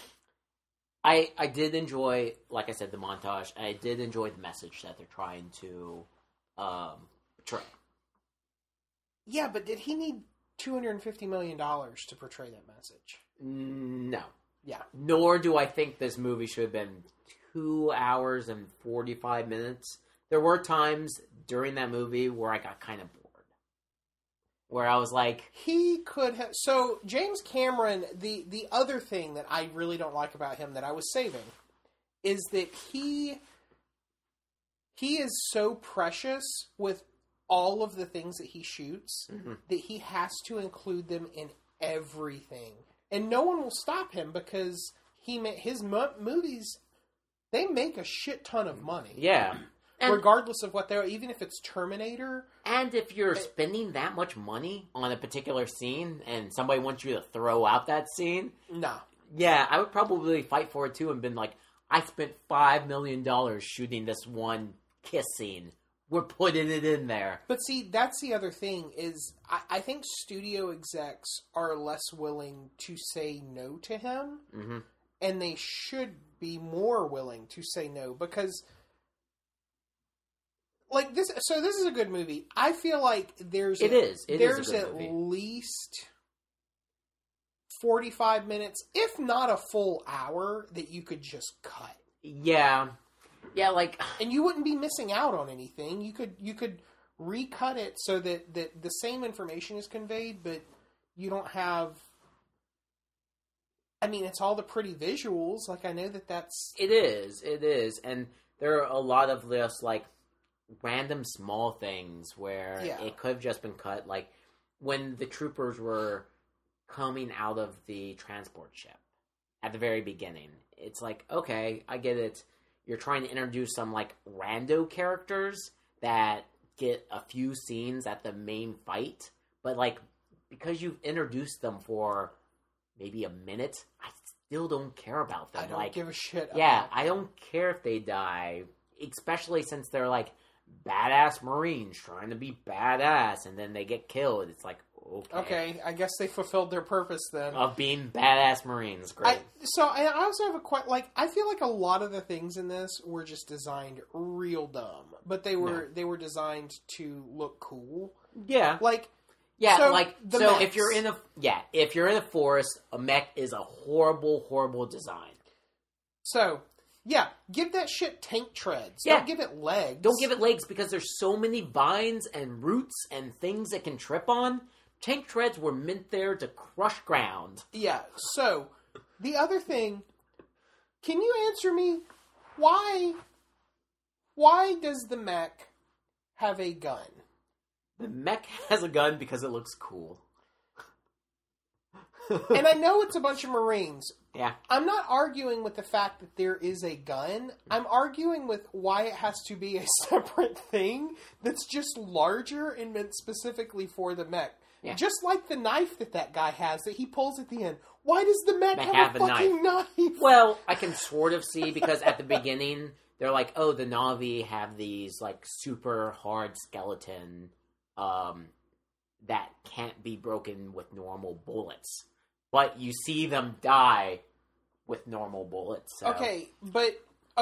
I did enjoy, like I said, the montage. I did enjoy the message that they're trying to portray. Yeah, but did he need $250 million to portray that message? No. Yeah. Nor do I think this movie should have been 2 hours and 45 minutes. There were times during that movie where I got kind of bored. Where I was like... He could have... So, James Cameron, the other thing that I really don't like about him that I was saving is that he is so precious with all of the things that he shoots that he has to include them in everything. And no one will stop him because his movies, they make a shit ton of money. Yeah. And, regardless of what they're... Even if it's Terminator... And if you're spending that much money on a particular scene and somebody wants you to throw out that scene... Nah. Yeah, I would probably fight for it too and been like, I spent $5 million shooting this one kiss scene. We're putting it in there. But see, that's the other thing is I think studio execs are less willing to say no to him. Mm-hmm. And they should be more willing to say no because... Like this, so this is a good movie. I feel like there's there's at least 45 minutes, if not a full hour, that you could just cut. Yeah, like, and you wouldn't be missing out on anything. You could recut it so that the same information is conveyed, but you don't have. I mean, it's all the pretty visuals. Like I know that's it is, and there are a lot of this like. Random small things where it could have just been cut, like when the troopers were coming out of the transport ship at the very beginning. It's like, okay, I get it. You're trying to introduce some like rando characters that get a few scenes at the main fight, but like because you've introduced them for maybe a minute, I still don't care about them. I don't give a shit. Yeah, I don't care if they die, especially since they're like badass Marines trying to be badass, and then they get killed. It's like, okay, I guess they fulfilled their purpose then of being badass Marines. Great. I also have I feel like a lot of the things in this were just designed real dumb, but they were designed to look cool. Yeah, so if you're in a forest, a mech is a horrible design. So. Yeah, give that shit tank treads. Yeah. Don't give it legs. Don't give it legs because there's so many vines and roots and things it can trip on. Tank treads were meant there to crush ground. Yeah, so, the other thing, can you answer me, why does the mech have a gun? The mech has a gun because it looks cool. And I know it's a bunch of Marines. Yeah. I'm not arguing with the fact that there is a gun. I'm arguing with why it has to be a separate thing that's just larger and meant specifically for the mech. Yeah. Just like the knife that guy has that he pulls at the end. Why does the mech They have a fucking knife? Well, I can sort of see, because at the beginning, they're like, oh, the Na'vi have these, like, super hard skeleton, that can't be broken with normal bullets. But you see them die with normal bullets. So. Okay, but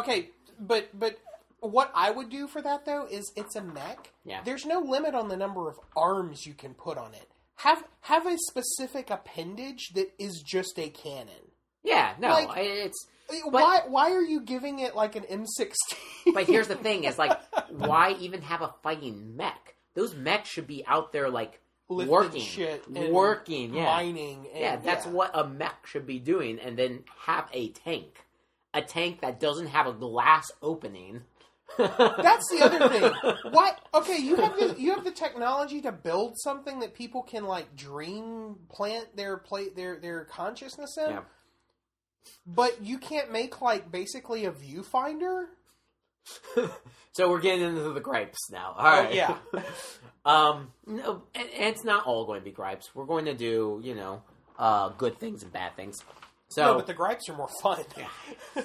what I would do for that, though, is it's a mech. Yeah. There's no limit on the number of arms you can put on it. Have a specific appendage that is just a cannon. Yeah, no, Like, it's... Why are you giving it like an M16? But here's the thing, is like, why even have a fighting mech? Those mechs should be out there, like, Lifting shit and working, yeah. mining. And, yeah, that's what a mech should be doing, and then have a tank. A tank that doesn't have a glass opening. That's the other thing. What? Okay, you have the technology to build something that people can like plant their consciousness in. Yeah. But you can't make like basically a viewfinder. So we're getting into the gripes now. All right. Yeah. No, and it's not all going to be gripes. We're going to do, good things and bad things. So, No, but the gripes are more fun. Yeah.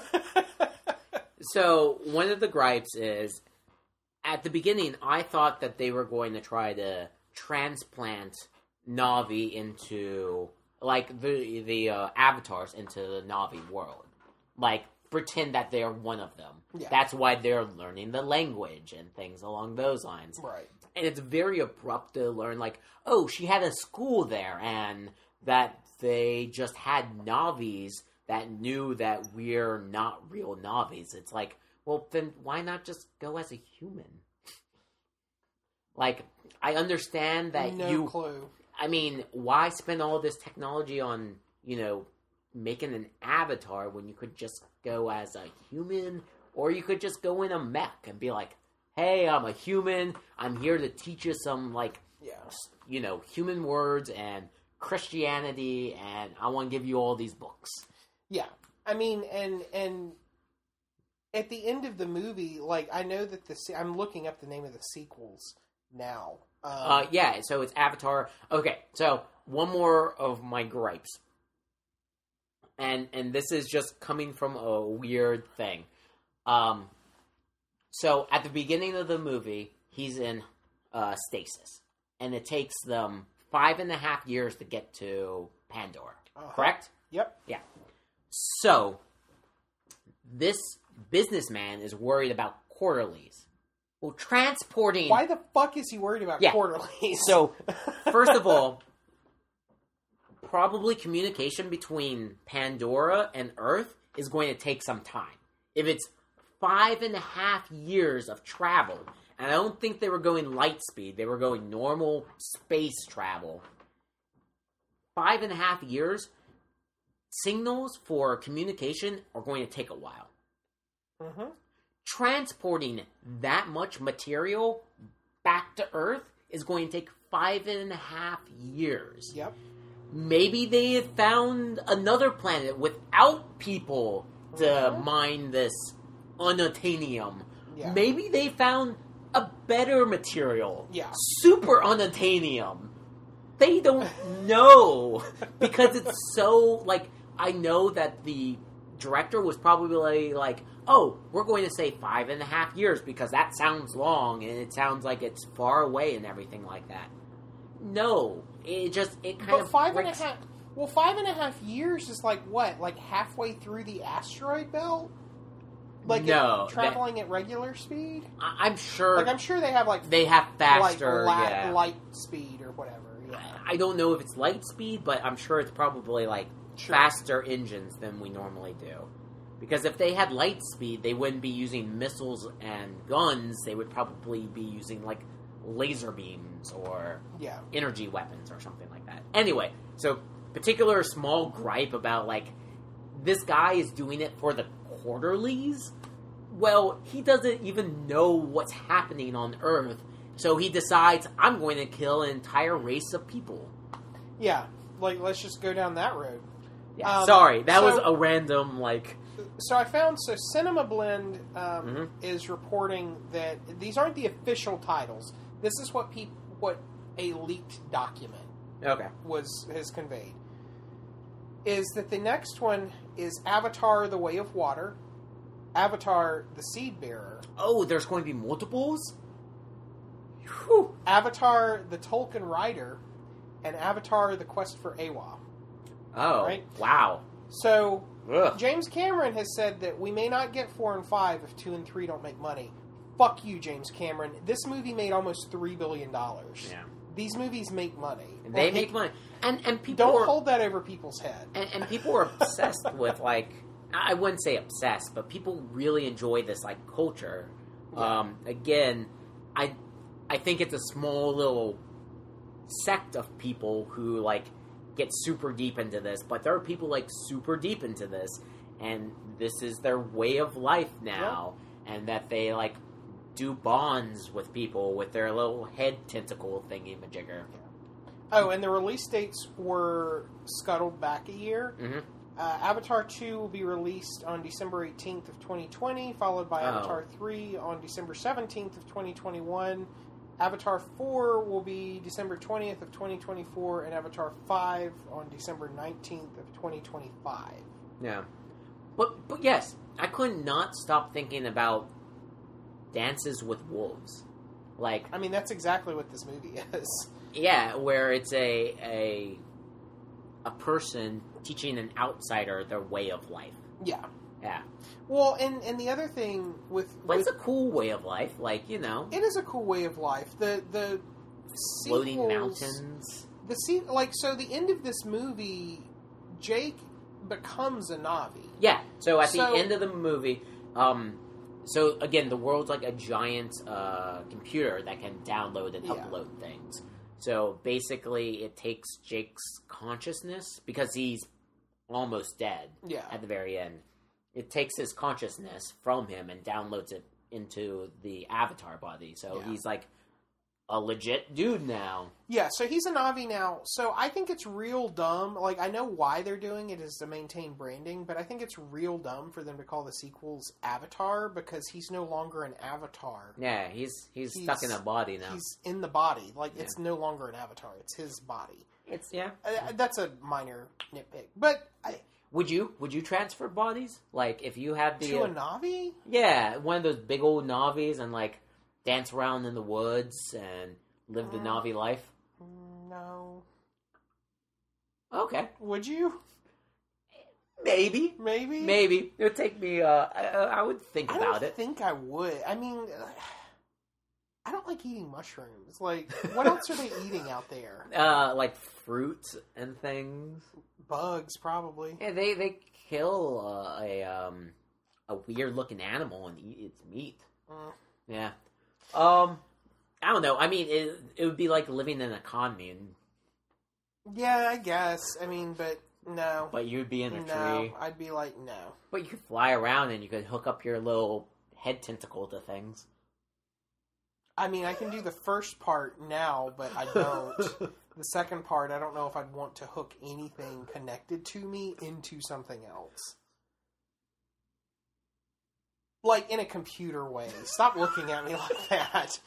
So one of the gripes is, at the beginning, I thought that they were going to try to transplant Na'vi into, like, the avatars into the Na'vi world. Like, pretend that they're one of them. Yeah. That's why they're learning the language and things along those lines. Right. And it's very abrupt to learn, like, oh, she had a school there, and that they just had Na'vis that knew that we're not real Na'vis. It's like, well, then why not just go as a human? Like, I understand that No clue. I mean, why spend all this technology on, making an avatar when you could just go as a human? Or you could just go in a mech and be like, hey, I'm a human. I'm here to teach you some, like, human words and Christianity, and I want to give you all these books. Yeah. I mean, and at the end of the movie, like, I know that I'm looking up the name of the sequels now. Yeah, so it's Avatar. Okay, so one more of my gripes. And this is just coming from a weird thing. So at the beginning of the movie, he's in stasis. And it takes them 5.5 years to get to Pandora. Correct? Yep. Yeah. So, this businessman is worried about quarterlies. Well, transporting... Why the fuck is he worried about quarterlies? So, first of all, probably communication between Pandora and Earth is going to take some time. If it's 5.5 years of travel, and I don't think they were going light speed, they were going normal space travel. 5.5 years, signals for communication are going to take a while. Mm-hmm. Transporting that much material back to Earth is going to take 5.5 years. Yep. Maybe they had found another planet without people to mine this unobtainium. Yeah. Maybe they found a better material. Yeah. Super unobtainium. They don't know. Because it's so, like, I know that the director was probably like, oh, we're going to say 5.5 years because that sounds long and it sounds like it's far away and everything like that. No. It kind of... 5.5... Well, 5.5 years is like what? Like halfway through the asteroid belt? Like no, traveling at regular speed? I'm sure... Like, I'm sure they have, like... They have faster, like, light speed or whatever, yeah. I don't know if it's light speed, but I'm sure it's probably, like, faster engines than we normally do. Because if they had light speed, they wouldn't be using missiles and guns. They would probably be using, like, laser beams or energy weapons or something like that. Anyway, so particular small gripe about, like, this guy is doing it for the quarterlies? Well, he doesn't even know what's happening on Earth, so he decides, I'm going to kill an entire race of people. Yeah, like, let's just go down that road. Yeah, sorry, that was a random, like... So I found, Cinema Blend is reporting that these aren't the official titles. This is what a leaked document Okay. has conveyed, is that the next one is Avatar: The Way of Water, Avatar: The Seed Bearer. Oh, there's going to be multiples? Whew. Avatar: The Tolkien Rider, and Avatar: The Quest for Awa. Oh, right? Wow. So, Ugh. James Cameron has said that we may not get 4 and 5 if 2 and 3 don't make money. Fuck you, James Cameron. This movie made almost $3 billion. Yeah. These movies make money. They make money. And people don't hold that over people's head. And people are obsessed with, like, I wouldn't say obsessed, but people really enjoy this, like, culture. Yeah. Again, I think it's a small little sect of people who, like, get super deep into this, but there are people, like, super deep into this, and this is their way of life now, and that they, like, do bonds with people with their little head tentacle thingy-majigger. Oh, and the release dates were scuttled back a year. Mm-hmm. Avatar 2 will be released on December 18th of 2020, followed by Avatar 3 on December 17th of 2021. Avatar 4 will be December 20th of 2024, and Avatar 5 on December 19th of 2025. Yeah. But yes, I could not stop thinking about Dances with Wolves. Like, I mean, that's exactly what this movie is. yeah, where it's a person teaching an outsider their way of life. Yeah. Yeah. Well, and the other thing But it's a cool way of life, like, you know. It is a cool way of life. The Floating sequels, mountains. So the end of this movie, Jake becomes a Na'vi. Yeah. So at the end of the movie, so again, the world's like a giant computer that can download and upload things. So basically, it takes Jake's consciousness, because he's almost dead at the very end. It takes his consciousness from him and downloads it into the Avatar body. So he's like a legit dude now. Yeah, so he's a Na'vi now. So I think it's real dumb. Like, I know why they're doing it is to maintain branding, but I think it's real dumb for them to call the sequels Avatar, because he's no longer an avatar. Yeah, he's stuck in a body now. He's in the body. Like, it's no longer an avatar. It's his body. It's, that's a minor nitpick. But Would you transfer bodies? Like, if you had the... To a Na'vi? Yeah, one of those big old Na'vis, and, like, dance around in the woods and live the Na'vi life? No. Okay. Would you? Maybe. It would take me, I would think about it. I think I would. I mean, I don't like eating mushrooms. Like, what else are they eating out there? Like fruits and things. Bugs, probably. Yeah, they kill a weird looking animal and eat its meat. Yeah. I don't know. I mean, it would be like living in a commune. Yeah, I guess. I mean, but no. But you'd be in a tree. No, I'd be like, no. But you could fly around and you could hook up your little head tentacle to things. I mean, I can do the first part now, but I don't. The second part, I don't know if I'd want to hook anything connected to me into something else. Like, in a computer way. Stop looking at me like that.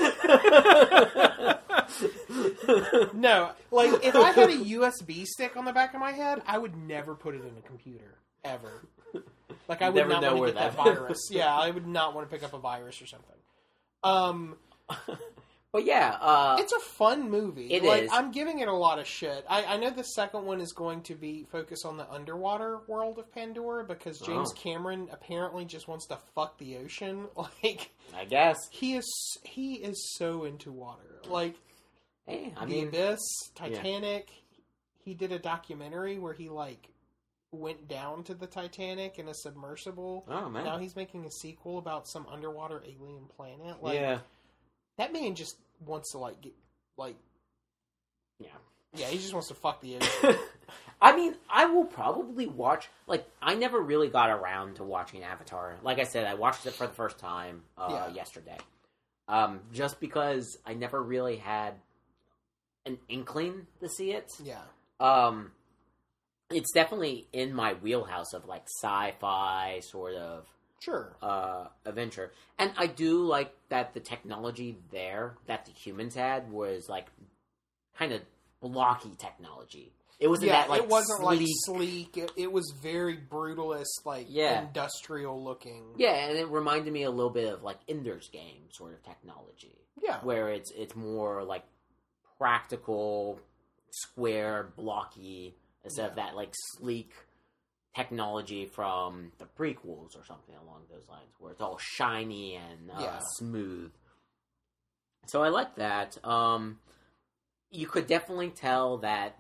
No, like, if I had a USB stick on the back of my head, I would never put it in a computer. Ever. Like, I would not want to get that virus. Yeah, I would not want to pick up a virus or something. But yeah, it's a fun movie. It like, is. I'm giving it a lot of shit. I know the second one is going to be focused on the underwater world of Pandora, because James Cameron apparently just wants to fuck the ocean. Like, I guess he is so into water. Like, hey, The Abyss, Titanic. Yeah. He did a documentary where he like went down to the Titanic in a submersible. Oh man! Now he's making a sequel about some underwater alien planet. Like, yeah. That man just wants to, like, get, like... Yeah. Yeah, he just wants to fuck the ocean. I mean, I will probably watch... Like, I never really got around to watching Avatar. Like I said, I watched it for the first time yesterday. Just because I never really had an inkling to see it. Yeah. It's definitely in my wheelhouse of, like, sci-fi sort of... Sure. Adventure. And I do like that the technology there that the humans had was, like, kind of blocky technology. It wasn't that like it wasn't sleek. like sleek. It was very brutalist, like industrial looking. Yeah, and it reminded me a little bit of like Ender's Game sort of technology. Yeah, where it's more like practical, square, blocky instead of that like sleek technology from the prequels or something along those lines, where it's all shiny and smooth. So I like that. You could definitely tell that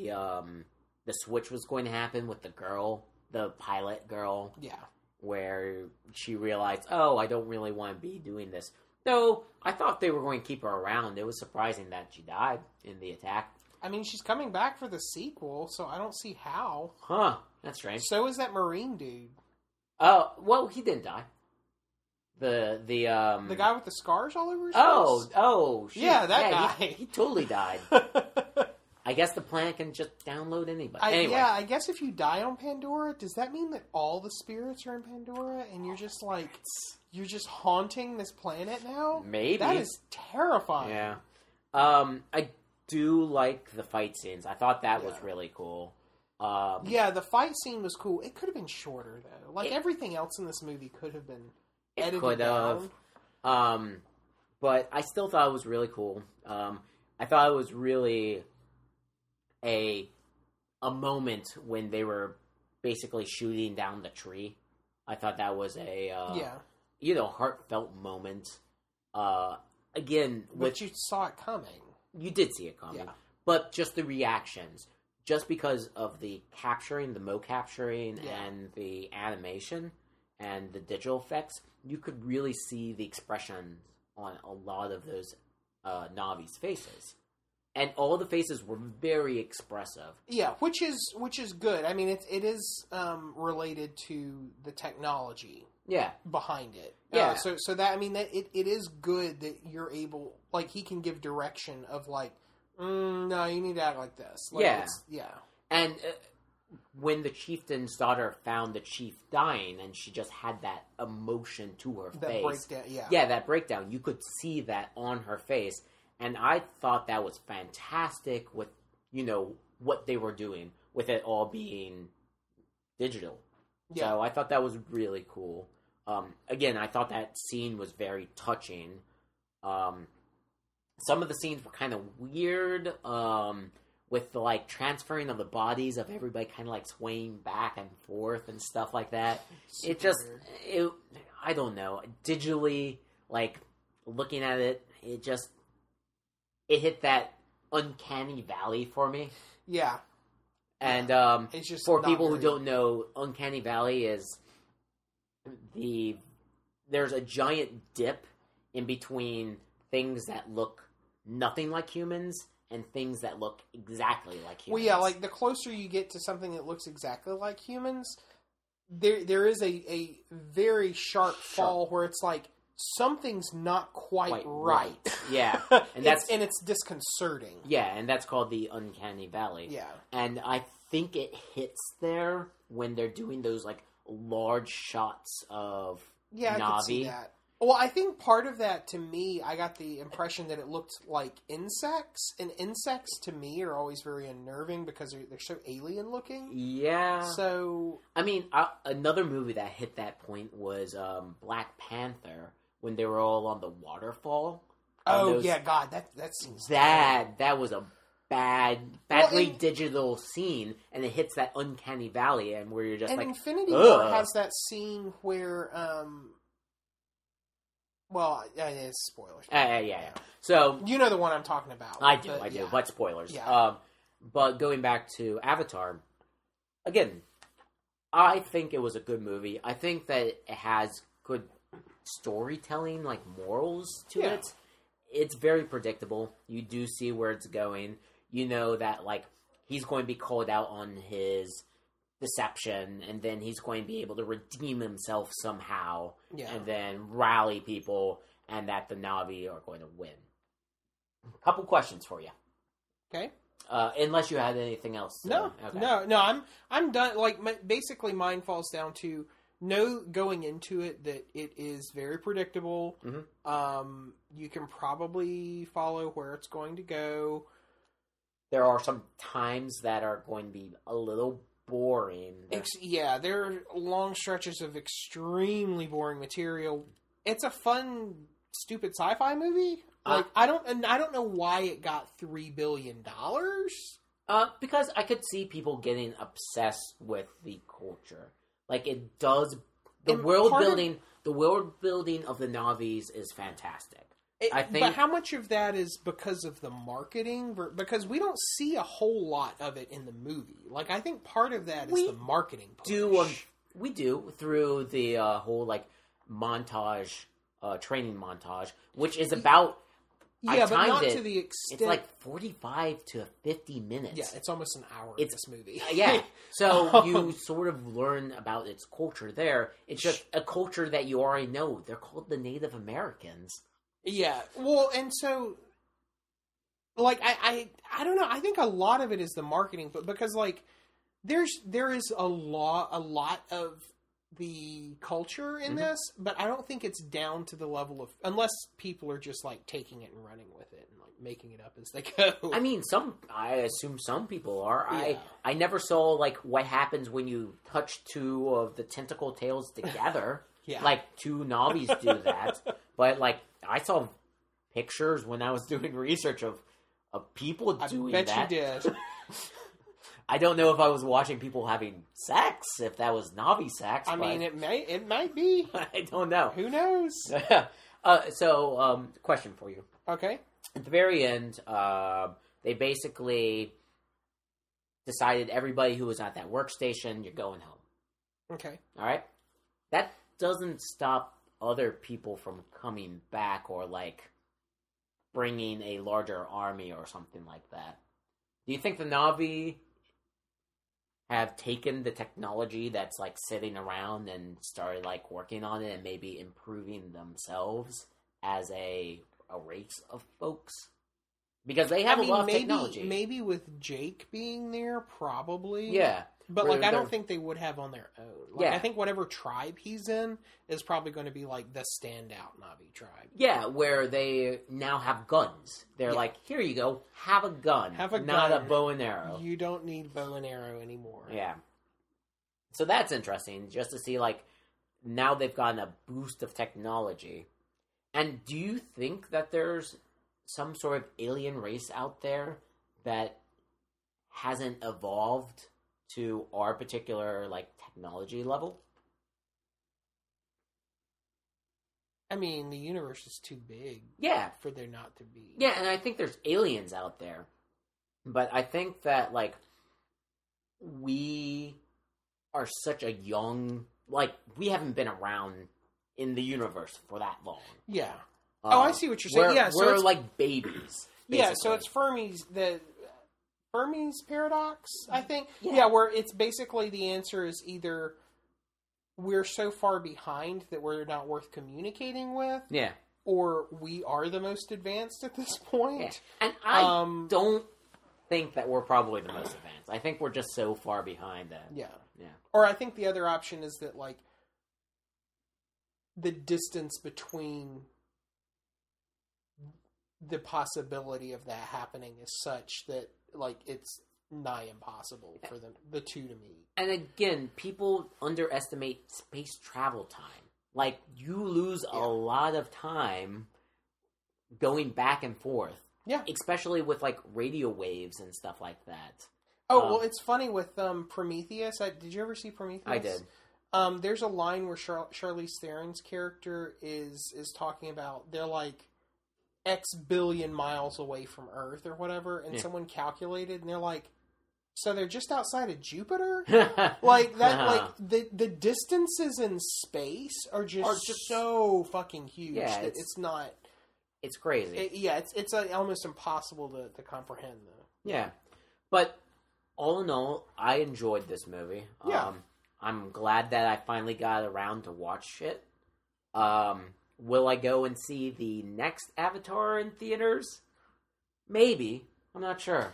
the switch was going to happen with the girl, the pilot girl. Yeah. Where she realized, oh, I don't really want to be doing this. Though, I thought they were going to keep her around. It was surprising that she died in the attack. I mean, she's coming back for the sequel, so I don't see how. Huh. That's strange. So is that Marine dude. Oh, well, he didn't die. The guy with the scars all over his face? Oh, shoot. Yeah, that guy. He totally died. I guess the planet can just download anybody. Anyway. Yeah, I guess if you die on Pandora, does that mean that all the spirits are in Pandora and you're just like, you're just haunting this planet now? Maybe. That is terrifying. Yeah. I do like the fight scenes. I thought that was really cool. Yeah, the fight scene was cool. It could have been shorter, though. Like, everything else in this movie could have been edited down. But I still thought it was really cool. I thought it was really a moment when they were basically shooting down the tree. I thought that was a heartfelt moment. Again, but you saw it coming. You did see it coming, but just the reactions, just because of the capturing, the mo-capturing, and the animation and the digital effects, you could really see the expressions on a lot of those Na'vi's faces. And all the faces were very expressive. Yeah, which is good. I mean, it is related to the technology. Behind it. Yeah. So that, I mean, that it is good that you're able, like, he can give direction of like, no, you need to act like this. Like, And when the chieftain's daughter found the chief dying, and she just had that emotion to her face. Breakdown, that breakdown. You could see that on her face. And I thought that was fantastic with, what they were doing with it all being digital. Yeah. So I thought that was really cool. Again, I thought that scene was very touching. Some of the scenes were kind of weird, with the, like, transferring of the bodies of everybody kind of, like, swaying back and forth and stuff like that. I don't know. Digitally, like, looking at it, it hit that uncanny valley for me. Yeah. And it's just for people who don't know, Uncanny Valley is there's a giant dip in between things that look nothing like humans and things that look exactly like humans. Well, yeah, like the closer you get to something that looks exactly like humans, there is a very sharp fall where it's like something's not quite right. Yeah, and it's disconcerting. Yeah, and that's called the Uncanny Valley. Yeah, and I think it hits there when they're doing those like large shots of Na'vi. I could see that. Well, I think part of that, to me, I got the impression that it looked like insects, and insects to me are always very unnerving because they're so alien looking. Yeah. So, I mean, another movie that hit that point was Black Panther, when they were all on the waterfall. Oh, yeah, God, that seems... That was a badly digital scene, and it hits that Uncanny Valley, and where you're just and like... Infinity War has that scene where... Well, it's spoilers. Yeah. So you know the one I'm talking about. I do. But spoilers. Yeah. But going back to Avatar, again, I think it was a good movie. I think that it has good storytelling, like morals to it. It's very predictable. You do see where it's going. You know that like he's going to be called out on his deception, and then he's going to be able to redeem himself somehow, and then rally people, and that the Na'vi are going to win. Couple questions for you. Okay. Unless you had anything else. No, I'm done. Like basically, mine falls down to going into it that it is very predictable. Mm-hmm. You can probably follow where it's going to go. there are some times that are going to be a little boring. Yeah, there are long stretches of extremely boring material. It's a fun, stupid sci-fi movie. I don't know why it got $3 billion. Because I could see people getting obsessed with the culture. Like, it does. The world building of the Na'vis is fantastic. I think, but how much of that is because of the marketing? Because we don't see a whole lot of it in the movie. Like, I think part of that is the marketing push. We do through the whole like montage, training montage, which is about. Yeah, but not to the extent. It's like 45 to 50 minutes. Yeah, it's almost an hour in this movie. Yeah, so you sort of learn about its culture there. It's just a culture that you already know. They're called the Native Americans. Yeah, well, and so, like, I don't know. I think a lot of it is the marketing, but because like there is a lot of the culture in this, but I don't think it's down to the level of, unless people are just like taking it and running with it and like making it up as they go. I mean, I assume some people are. Yeah. I never saw like what happens when you touch two of the tentacle tails together. Yeah. Like two Na'vis do that, but like I saw pictures when I was doing research of people doing that. I bet you did. I don't know if I was watching people having sex, if that was Na'vi sex. I mean, it might be. I don't know. Who knows? Question for you. Okay. At the very end, they basically decided everybody who was at that workstation, you're going home. Okay. All right? That doesn't stop other people from coming back or, like, bringing a larger army or something like that. Do you think the Na'vi have taken the technology that's like sitting around and started like working on it and maybe improving themselves as a race of folks? Because they have a lot of technology. Maybe with Jake being there, probably. Yeah. But like, I don't think they would have on their own. Like, Yeah. I think whatever tribe he's in is probably going to be like the standout Na'vi tribe. Yeah, where they now have guns. They're like, here you go, have a gun. Not a bow and arrow. You don't need bow and arrow anymore. Yeah. So that's interesting, just to see, like, now they've gotten a boost of technology. And do you think that there's some sort of alien race out there that hasn't evolved to our particular, like, technology level? I mean, the universe is too big. Yeah. For there not to be. Yeah, and I think there's aliens out there. But I think that, like, we are such a young... Like, we haven't been around in the universe for that long. Yeah. I see what you're saying. We're like babies. Basically. Yeah, so it's Fermi's paradox, I think. Yeah, where it's basically the answer is either we're so far behind that we're not worth communicating with. Yeah. Or we are the most advanced at this point. Yeah. And I don't think that we're probably the most advanced. I think we're just so far behind that. Yeah. Yeah. Or I think the other option is that, like, the distance between the possibility of that happening is such that, like, it's nigh impossible for the two to meet. And again, people underestimate space travel time. Like, you lose a lot of time going back and forth. Yeah. Especially with, like, radio waves and stuff like that. Oh, well, it's funny with Prometheus. Did you ever see Prometheus? I did. There's a line where Charlize Theron's character is talking about, they're like X billion miles away from Earth or whatever, and someone calculated, and they're like, so they're just outside of Jupiter? Like, that, like, the distances in space are just so fucking huge that it's not... It's crazy. It's almost impossible to comprehend, though. Yeah. But, all in all, I enjoyed this movie. Yeah. I'm glad that I finally got around to watch it. Will I go and see the next Avatar in theaters? Maybe. I'm not sure.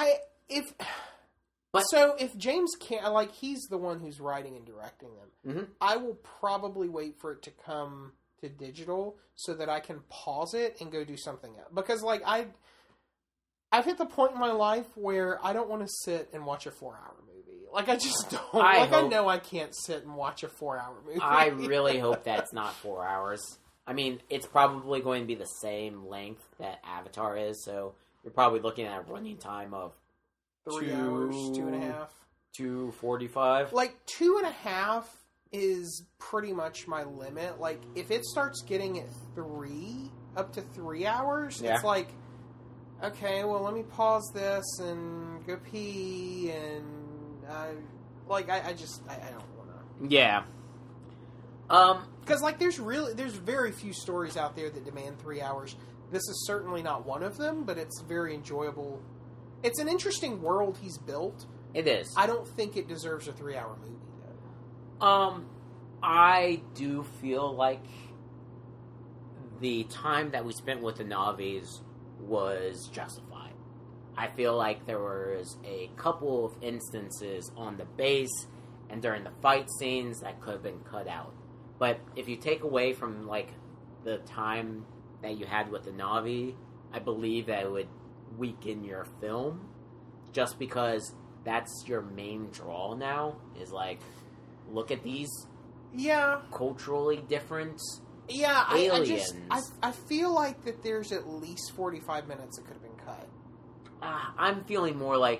If James can't, like, he's the one who's writing and directing them, Mm-hmm. I will probably wait for it to come to digital so that I can pause it and go do something else. Because, like, I I've hit the point in my life where I don't want to sit and watch a 4-hour movie. Like, I just don't. I know I can't sit and watch a 4-hour movie. I really hope that's not 4 hours. I mean, it's probably going to be the same length that Avatar is, so you're probably looking at a running time of 3 hours, 2.5. 2:45. Like, 2.5 is pretty much my limit. Like, if it starts getting at 3, up to 3 hours, it's like, okay, well, let me pause this and go pee, and I don't want to. Yeah. Because, like, there's very few stories out there that demand 3 hours. This is certainly not one of them, but it's very enjoyable. It's an interesting world he's built. It is. I don't think it deserves a 3-hour movie, though. I do feel like the time that we spent with the Na'vis was justified. I feel like there was a couple of instances on the base and during the fight scenes that could have been cut out. But if you take away from, like, the time that you had with the Na'vi, I believe that it would weaken your film, just because that's your main draw now, is, like, look at these culturally different aliens. I feel like that there's at least 45 minutes that could have been cut. I'm feeling more like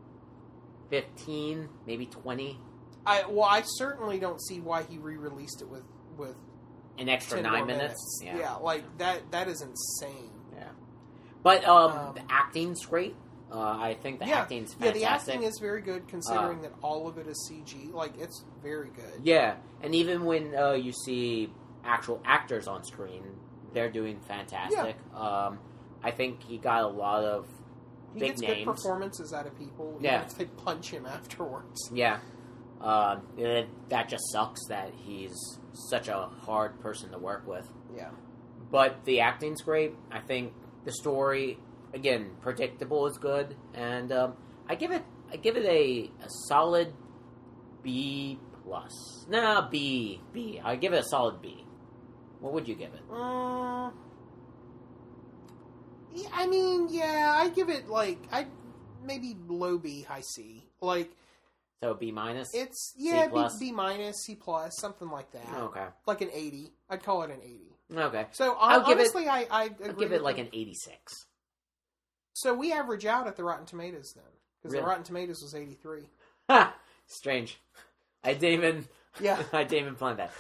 15, maybe 20. I certainly don't see why he re-released it with an extra 9 minutes. Yeah, like that is insane. Yeah, but the acting's great. I think the acting's fantastic. Yeah, the acting is very good considering that all of it is CG. Like, it's very good. Yeah, and even when you see actual actors on screen, they're doing fantastic. Yeah. I think he got a lot of big names. He gets good performances out of people. Even if they punch him afterwards. Yeah. That just sucks that he's such a hard person to work with. Yeah. But the acting's great. I think the story, again, predictable is good, and I give it a solid B plus. No, B. I give it a solid B. What would you give it? I mean, I give it maybe low B, high C. Like, so B minus. It's B minus, C plus, something like that. Okay, like an 80. I'd call it an 80. Okay. So I'll honestly, I'll give it like an 86. So we average out at the Rotten Tomatoes then, because the Rotten Tomatoes was 83. Ha! Strange. I didn't even plan that.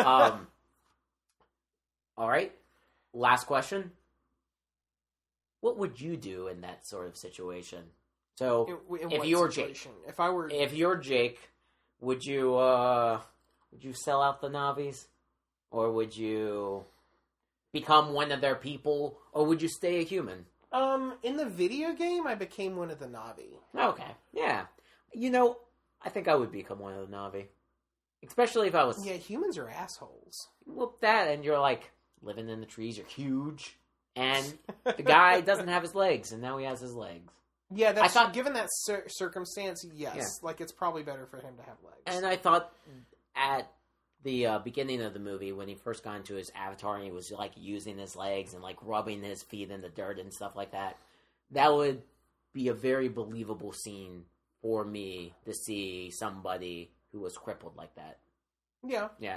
All right. Last question. What would you do in that sort of situation? So, if you were Jake, if you're Jake, would you sell out the Na'vis, or would you become one of their people, or would you stay a human? In the video game, I became one of the Na'vi. Okay, yeah. I think I would become one of the Na'vi, especially if I was. Yeah, humans are assholes. Well, that and you're like living in the trees. You're huge, and the guy doesn't have his legs, and now he has his legs. Yeah, given that circumstance, yes. Yeah. Like, it's probably better for him to have legs. And I thought at the beginning of the movie, when he first got into his avatar and he was, like, using his legs and, like, rubbing his feet in the dirt and stuff like that, that would be a very believable scene for me to see somebody who was crippled like that. Yeah. Yeah.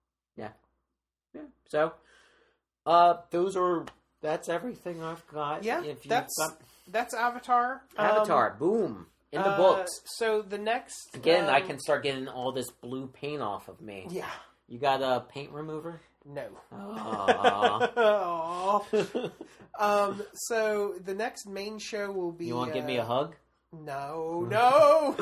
So, that's everything I've got. Yeah, that's Avatar. Boom. In the books. So the next... Again, I can start getting all this blue paint off of me. Yeah. You got a paint remover? No. Aww. So the next main show will be... You want to give me a hug? No.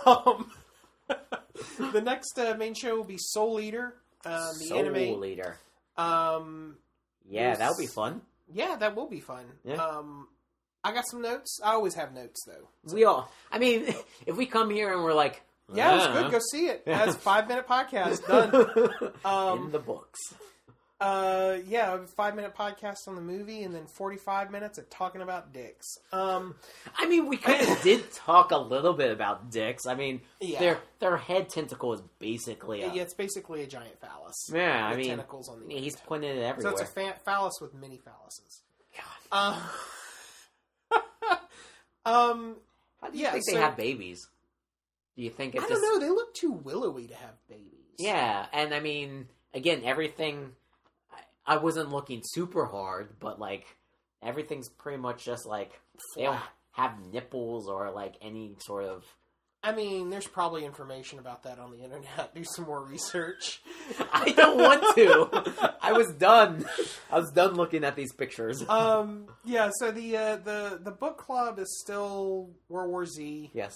The next main show will be Soul Eater. The anime. Soul Eater. Yeah, that'll be fun. Yeah, that will be fun. Yeah. I got some notes. I always have notes, though. So. I mean, if we come here and we're like... Yeah, it's good. Go see it. That's a 5-minute podcast. Done. In the books. A 5-minute podcast on the movie, and then 45 minutes of talking about dicks. I mean, we kind of did talk a little bit about dicks. I mean, their head tentacle is basically it's basically a giant phallus. Yeah, I mean, tentacles on the end. He's putting it everywhere. So it's a phallus with many phalluses. God. How do you think so, they have babies? Do you think I don't know. They look too willowy to have babies. Yeah, and I mean, again, everything... I wasn't looking super hard, but, like, everything's pretty much just, like... They don't have nipples or, like, any sort of... I mean, there's probably information about that on the internet. Do some more research. I don't want to. I was done. I was done looking at these pictures. Yeah, so the book club is still World War Z. Yes.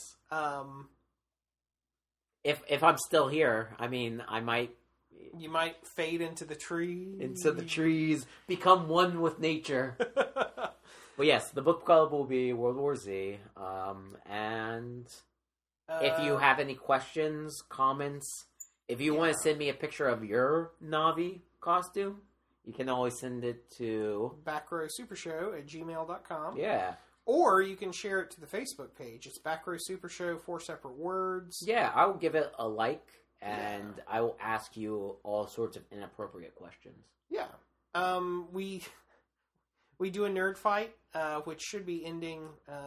If I'm still here, I mean, I might... You might fade into the trees. Into the trees. Become one with nature. But yes, the book club will be World War Z. And... if you have any questions, comments, if you want to send me a picture of your Na'vi costume, you can always send it to... backrowsupershow@gmail.com. Yeah. Or you can share it to the Facebook page. It's Backrow Super Show, 4 separate words. Yeah, I will give it a like, and I will ask you all sorts of inappropriate questions. Yeah. We do a nerd fight, which should be ending...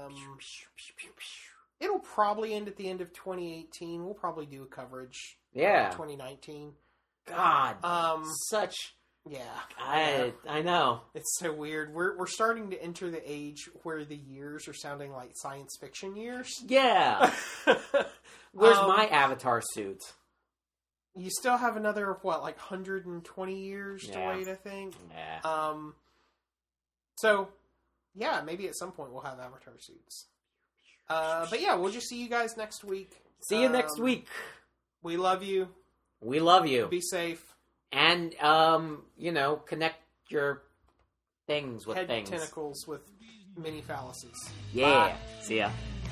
It'll probably end at the end of 2018. We'll probably do a coverage. Yeah. 2019. God. Such. Yeah. I know. It's so weird. We're starting to enter the age where the years are sounding like science fiction years. Yeah. Where's my Avatar suit? You still have another, like 120 years to wait, I think. Yeah. So, yeah, maybe at some point we'll have Avatar suits. But yeah, we'll just see you guys next week. See you next week. We love you. We love you. Be safe. And, connect your things with Head things. tentacles with mini phalluses. Yeah. Bye. See ya.